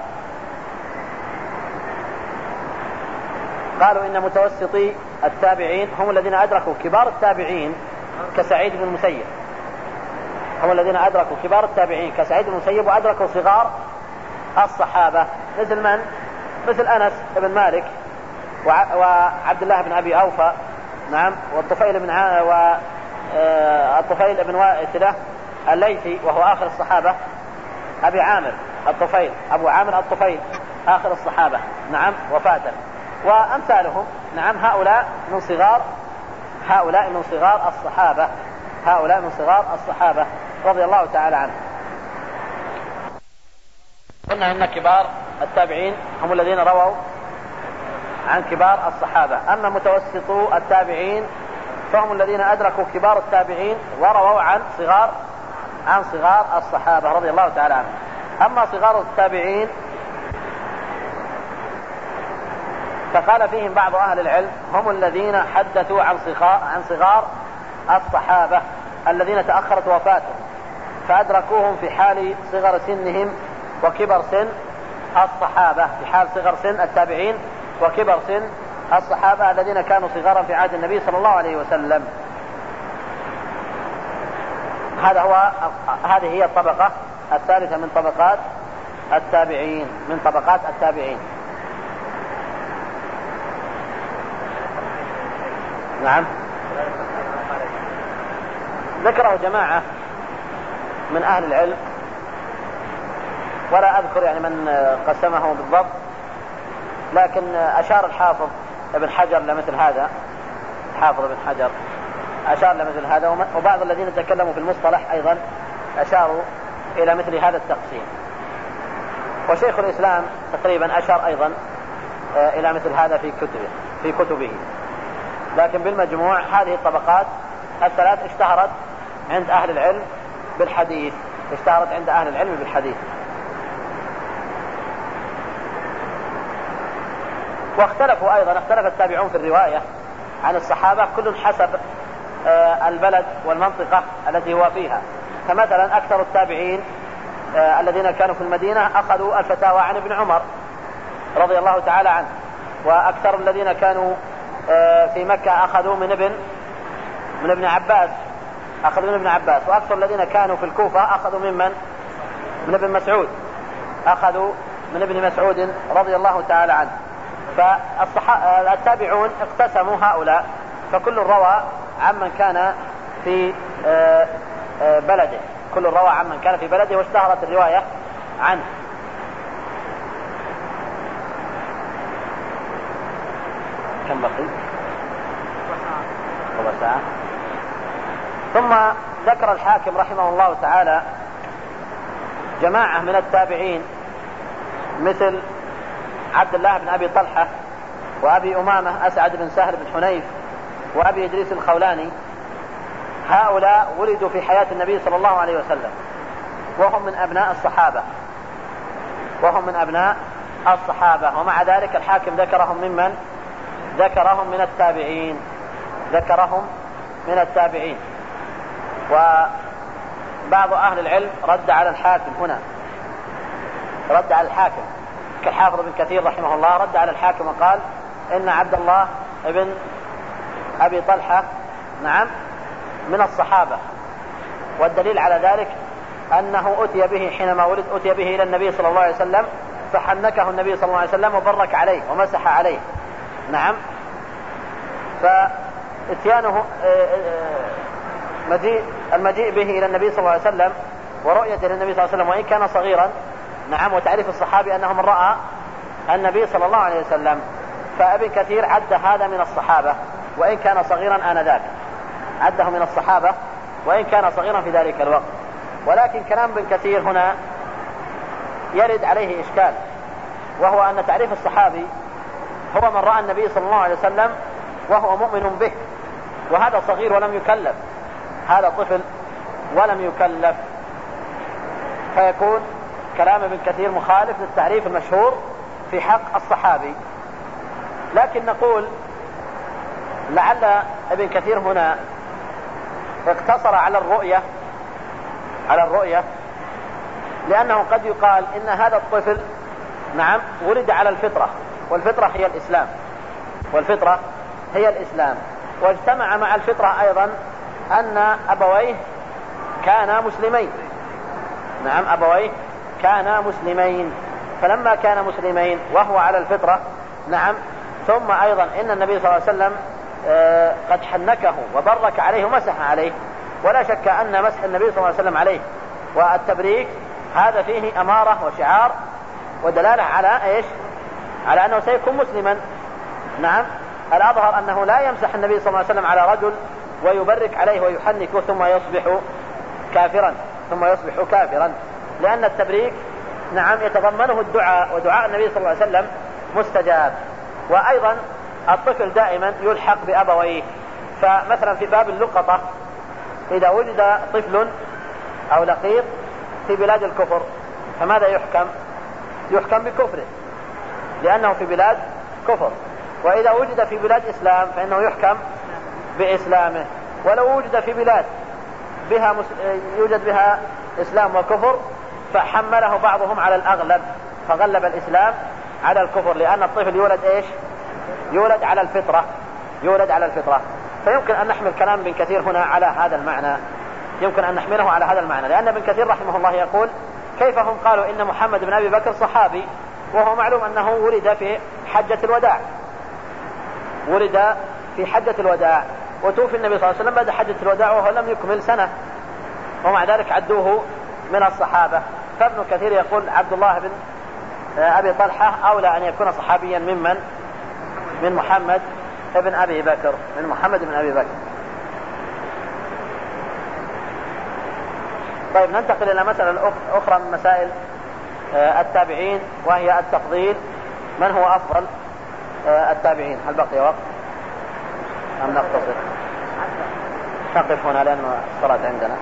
S2: قالوا إن متوسطي التابعين هم الذين أدركوا كبار التابعين كسعيد بن المسيب. هم الذين أدركوا كبار التابعين كسعيد بن المسيب وأدركوا صغار الصحابة مثل من؟ مثل أنس بن مالك وعبد الله بن أبي أوفى نعم والطفيل بن ع... و الطفيل بن وائتلة الليثي وهو آخر الصحابة. أبي عامر الطفيل أبو عامر الطفيل آخر الصحابة نعم وفاة. وأمثالهم. نعم هؤلاء من صغار هؤلاء من صغار الصحابة هؤلاء من صغار الصحابة رضي الله تعالى عنهم. قلنا إن كبار التابعين هم الذين رووا عن كبار الصحابة، أما متوسطو التابعين فهم الذين أدركوا كبار التابعين ورووا عن صغار عن صغار الصحابة رضي الله تعالى عنهم. أما صغار التابعين فقال فيهم بعض أهل العلم هم الذين حدثوا عن صغار عن صغار الصحابة الذين تأخرت وفاتهم فأدركوهم في حال صغر سنهم وكبر سن الصحابة، في حال صغر سن التابعين وكبر سن الصحابة الذين كانوا صغارا في عهد النبي صلى الله عليه وسلم. هذا هو هذه هي الطبقة الثالثة من طبقات التابعين من طبقات التابعين. نعم ذكره جماعة من أهل العلم ولا أذكر يعني من قسمه بالضبط، لكن أشار الحافظ ابن حجر لمثل هذا الحافظ ابن حجر أشار لمثل هذا، وبعض الذين تكلموا في المصطلح أيضا أشاروا إلى مثل هذا التقسيم، وشيخ الإسلام تقريبا أشار أيضا إلى مثل هذا في كتبه في كتبه لكن بالمجموع هذه الطبقات الثلاث اشتهرت عند أهل العلم بالحديث اشتهرت عند أهل العلم بالحديث. واختلفوا أيضا اختلف التابعون في الرواية عن الصحابة كل حسب البلد والمنطقة التي هو فيها. فمثلا أكثر التابعين الذين كانوا في المدينة أخذوا الفتاوى عن ابن عمر رضي الله تعالى عنه، وأكثر الذين كانوا في مكة أخذوا من ابن من ابن عباس أخذوا من ابن عباس، وأكثر الذين كانوا في الكوفة أخذوا ممن من ابن مسعود أخذوا من ابن مسعود رضي الله تعالى عنه. فالتابعون اقتسموا هؤلاء، فكل روى عمن كان في بلده كل روى عمن كان في بلده واشتهرت الرواية عنه. كم بقي؟ ربع ساعة. ثم ذكر الحاكم رحمه الله تعالى جماعة من التابعين مثل عبد الله بن أبي طلحة وأبي أمامة أسعد بن سهل بن حنيف وأبي إدريس الخولاني. هؤلاء ولدوا في حياة النبي صلى الله عليه وسلم وهم من أبناء الصحابة وهم من أبناء الصحابة ومع ذلك الحاكم ذكرهم ممن ذكرهم من التابعين ذكرهم من التابعين. وبعض أهل العلم رد على الحاكم هنا رد على الحاكم كالحافظ بن كثير رحمه الله رد على الحاكم وقال إن عبد الله ابن أبي طلحة نعم من الصحابة، والدليل على ذلك أنه أتي به حينما ولد أتي به إلى النبي صلى الله عليه وسلم فحنكه النبي صلى الله عليه وسلم وبرك عليه ومسح عليه. نعم فاتيانه مجيء المجيء به إلى النبي صلى الله عليه وسلم ورؤيته للنبي صلى الله عليه وسلم وإن كان صغيرا نعم وتعريف الصحابي أنه من رأى النبي صلى الله عليه وسلم. فابن كثير عد هذا من الصحابة وإن كان صغيرا آنذاك عده من الصحابة وإن كان صغيرا في ذلك الوقت. ولكن كلام ابن كثير هنا يرد عليه إشكال، وهو أن تعريف الصحابي هو من رأى النبي صلى الله عليه وسلم وهو مؤمن به، وهذا صغير ولم يكلف هذا طفل ولم يكلف، فيكون كلام ابن كثير مخالف للتعريف المشهور في حق الصحابي. لكن نقول لعل ابن كثير هنا اقتصر على الرؤية على الرؤية لأنه قد يقال إن هذا الطفل نعم ولد على الفطرة، والفطرة هي الإسلام والفطرة هي الإسلام واجتمع مع الفطرة أيضا أن أبويه كانا مسلمين. نعم أبويه كانا مسلمين، فلما كان مسلمين وهو على الفطرة نعم ثم أيضا إن النبي صلى الله عليه وسلم آه قد حنكه وبرك عليه ومسح عليه، ولا شك أن مسح النبي صلى الله عليه وسلم عليه والتبريك هذا فيه أمارة وشعار ودلالة على إيش على أنه سيكون مسلما نعم الأظهر أنه لا يمسح النبي صلى الله عليه وسلم على رجل ويبرك عليه ويحنكه ثم يصبح كافرا ثم يصبح كافرا لأن التبريك نعم يتضمنه الدعاء، ودعاء النبي صلى الله عليه وسلم مستجاب. وأيضا الطفل دائما يلحق بأبويه، فمثلا في باب اللقطة إذا وجد طفل أو لقيط في بلاد الكفر فماذا يحكم؟ يحكم بكفره لأنه في بلاد كفر، وإذا وجد في بلاد إسلام فإنه يحكم بإسلامه. ولو وجد في بلاد بها مس... يوجد بها إسلام وكفر فحمله بعضهم على الأغلب فغلب الإسلام على الكفر، لأن الطفل يولد إيش؟ يولد على الفطرة، يولد على الفطرة. فيمكن أن نحمل كلام ابن كثير هنا على هذا المعنى، يمكن أن نحمله على هذا المعنى، لأن ابن كثير رحمه الله يقول كيف هم قالوا إن محمد بن أبي بكر صحابي وهو معلوم أنه ولد في حجة الوداع، ولد في حجة الوداع وتوفي النبي صلى الله عليه وسلم بعد حجة الوداع وهو لم يكمل سنة، ومع ذلك عدوه من الصحابة. فابن كثير يقول عبد الله بن أبي طلحة أولى أن يكون صحابيا ممن من محمد بن أبي بكر من محمد بن أبي بكر. طيب ننتقل إلى مسألة أخرى من مسائل التابعين وهي التفضيل، من هو أفضل التابعين؟ هل بقي وقت أم نقتصر؟ نقف هنا لأن الصلاة عندنا.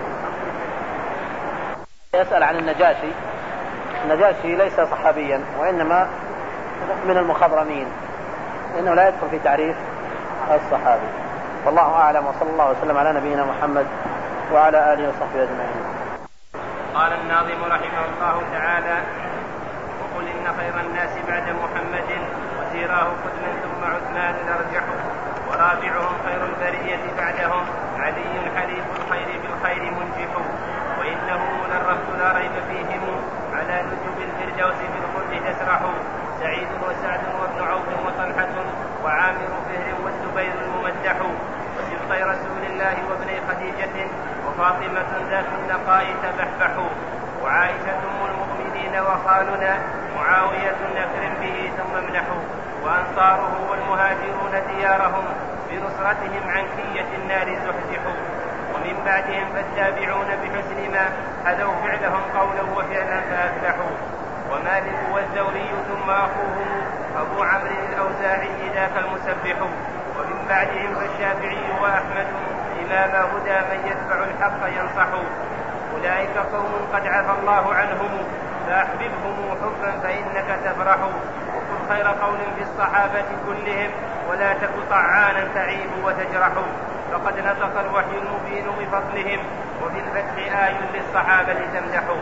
S2: يسأل عن النجاشي. النجاشي ليس صحابيا وإنما من المخضرمين، إنه لا يدخل في تعريف الصحابي. والله أعلم، وصلى الله وسلم على نبينا محمد وعلى آله وصحبه أجمعين.
S3: قال الناظم رحمه الله تعالى: وقل إن خير الناس بعد محمد وزيراه قدما ثم عثمان الأرجح، ورابعهم خير البرية بعدهم علي حليف الخير بالخير منجح، وإنه للرفض لا ريب فيهم على نجوم الفردوس بالخلد تسرح، سعيد وسعد وابن عوف وطلحة وعامر فهر والزبير الممدح، وسبطي رسول الله وابني خديجة وفاطمة ذات النقاء تبحبح، وعائشة أم المؤمنين وخالنا معاوية نكر به ثم امنحوا، وأنصاره والمهاجرون ديارهم بنصرتهم عن كية النار زحزحوا، ومن بعدهم فالتابعون بحسن ما هدوا فعلهم قولا وفعلا فأفلحوا، ومالك والثوري ثم أخوه أبو عمرو الأوزاعي ذاك المسبح، ومن بعدهم فالشافعي وأحمد إمام هدى من يتبع الحق ينصح، أولئك قوم قد عفى الله عنهم فأحببهم حبا فإنك تفرح، وقل خير قول في الصحابة كلهم ولا تك طعانا تعيب وتجرح، فقد نطق الوحي المبين بفضلهم وفي الفتح آي للصحابة تمدحوا.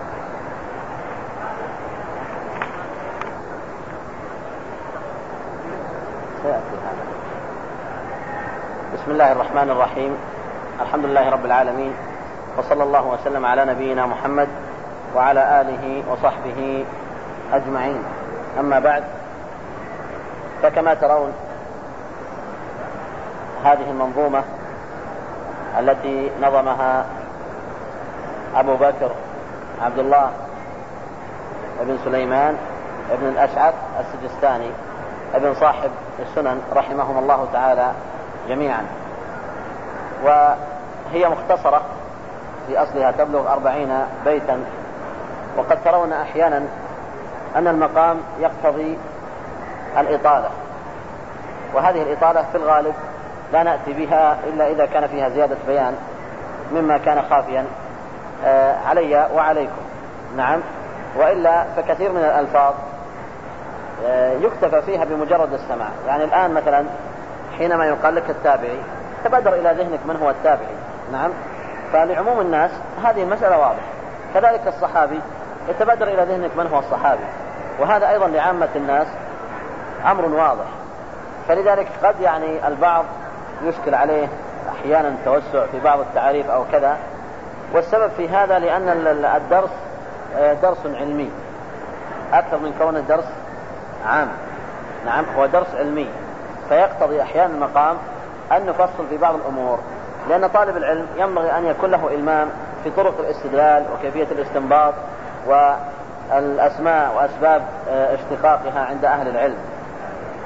S2: بسم الله الرحمن الرحيم، الحمد لله رب العالمين، وصلى الله وسلم على نبينا محمد وعلى آله وصحبه أجمعين. أما بعد، فكما ترون هذه المنظومة التي نظمها أبو بكر عبد الله بن سليمان بن الأشعث السجستاني ابن صاحب السنن رحمهم الله تعالى جميعا، وهي مختصرة في أصلها تبلغ أربعين بيتا، وقد ترون أحيانا أن المقام يقتضي الإطالة، وهذه الإطالة في الغالب لا نأتي بها إلا إذا كان فيها زيادة بيان مما كان خافيا علي وعليكم. نعم، وإلا فكثير من الألفاظ يكتفى فيها بمجرد السماع. يعني الآن مثلا حينما يقال لك التابعي تبادر إلى ذهنك من هو التابعي. نعم، فلعموم الناس هذه المسألة واضحة. كذلك الصحابي يتبادر إلى ذهنك من هو الصحابي، وهذا أيضا لعامة الناس أمر واضح. فلذلك قد يعني البعض يشكل عليه أحيانا التوسع في بعض التعريف أو كذا، والسبب في هذا لأن الدرس درس علمي أكثر من كون الدرس عام. نعم، هو درس علمي، فيقتضي أحيانا المقام أن نفصل في بعض الأمور، لأن طالب العلم ينبغي أن يكون له إلمام في طرق الاستدلال وكيفية الاستنباط والأسماء وأسباب اشتقاقها عند أهل العلم.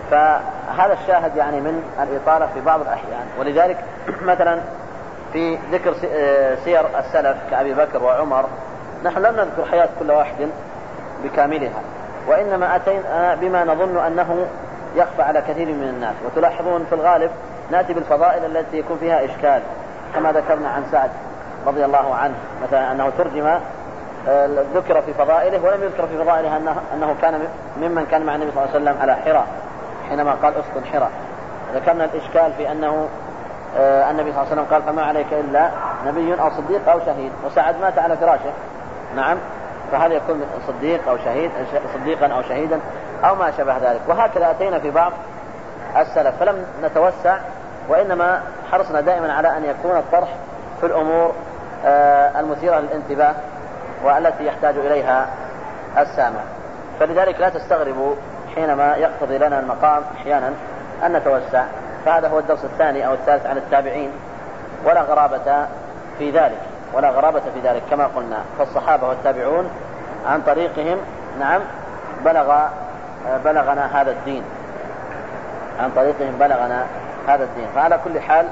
S2: فهذا الشاهد يعني من الإطالة في بعض الأحيان. ولذلك مثلا في ذكر سير السلف كأبي بكر وعمر نحن لم نذكر حياة كل واحد بكاملها، وإنما أتينا بما نظن أنه يخفى على كثير من الناس. وتلاحظون في الغالب نأتي بالفضائل التي يكون فيها إشكال، كما ذكرنا عن سعد رضي الله عنه مثلا أنه ترجم ذكر في فضائله ولم يذكر في فضائله أنه, أنه كان ممن كان مع النبي صلى الله عليه وسلم على حراء حينما قال اسكن حراء. ذكرنا الإشكال في أنه النبي صلى الله عليه وسلم قال فما عليك إلا نبي أو صديق أو شهيد، وسعد مات على فراشه. نعم، فهذا يكون صديق أو شهيد، صديقا أو شهيدا أو ما شبه ذلك. وهكذا أتينا في بعض السلف فلم نتوسع، وإنما حرصنا دائما على أن يكون الطرح في الأمور المثيرة للانتباه والتي يحتاج إليها السامع. فلذلك لا تستغربوا حينما يقتضي لنا المقام أحيانا أن نتوسع. فهذا هو الدرس الثاني أو الثالث عن التابعين، ولا غرابة في ذلك ولا غرابة في ذلك كما قلنا. فالصحابة والتابعون عن طريقهم نعم بلغ بلغنا هذا الدين، عن طريقهم بلغنا هذا الدين. فعلى كل حال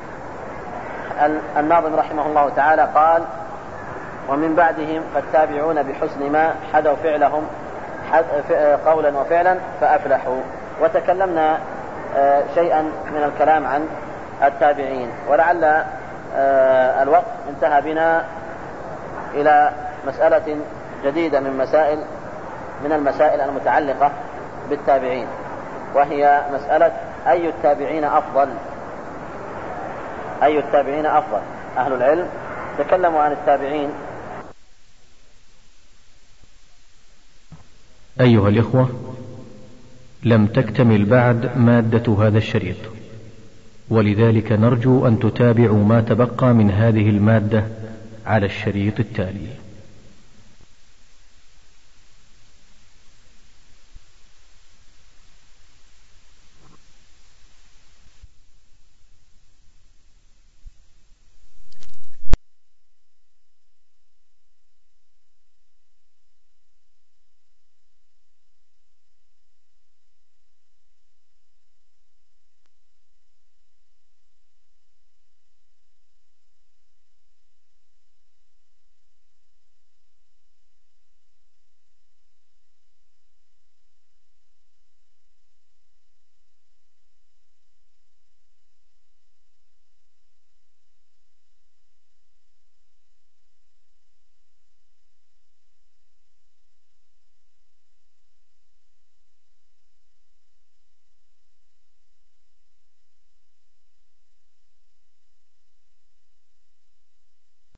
S2: الناظم رحمه الله تعالى قال ومن بعدهم فالتابعون بحسن ما حدوا فعلهم قولا وفعلا فأفلحوا. وتكلمنا شيئا من الكلام عن التابعين، ولعل الوقت انتهى بنا إلى مسألة جديدة من مسائل من المسائل المتعلقة بالتابعين، وهي مسألة أي التابعين أفضل. أي التابعين أفضل. أهل العلم تكلموا عن التابعين.
S1: أيها الإخوة، لم تكتمل بعد مادة هذا الشريط، ولذلك نرجو أن تتابعوا ما تبقى من هذه المادة على الشريط التالي.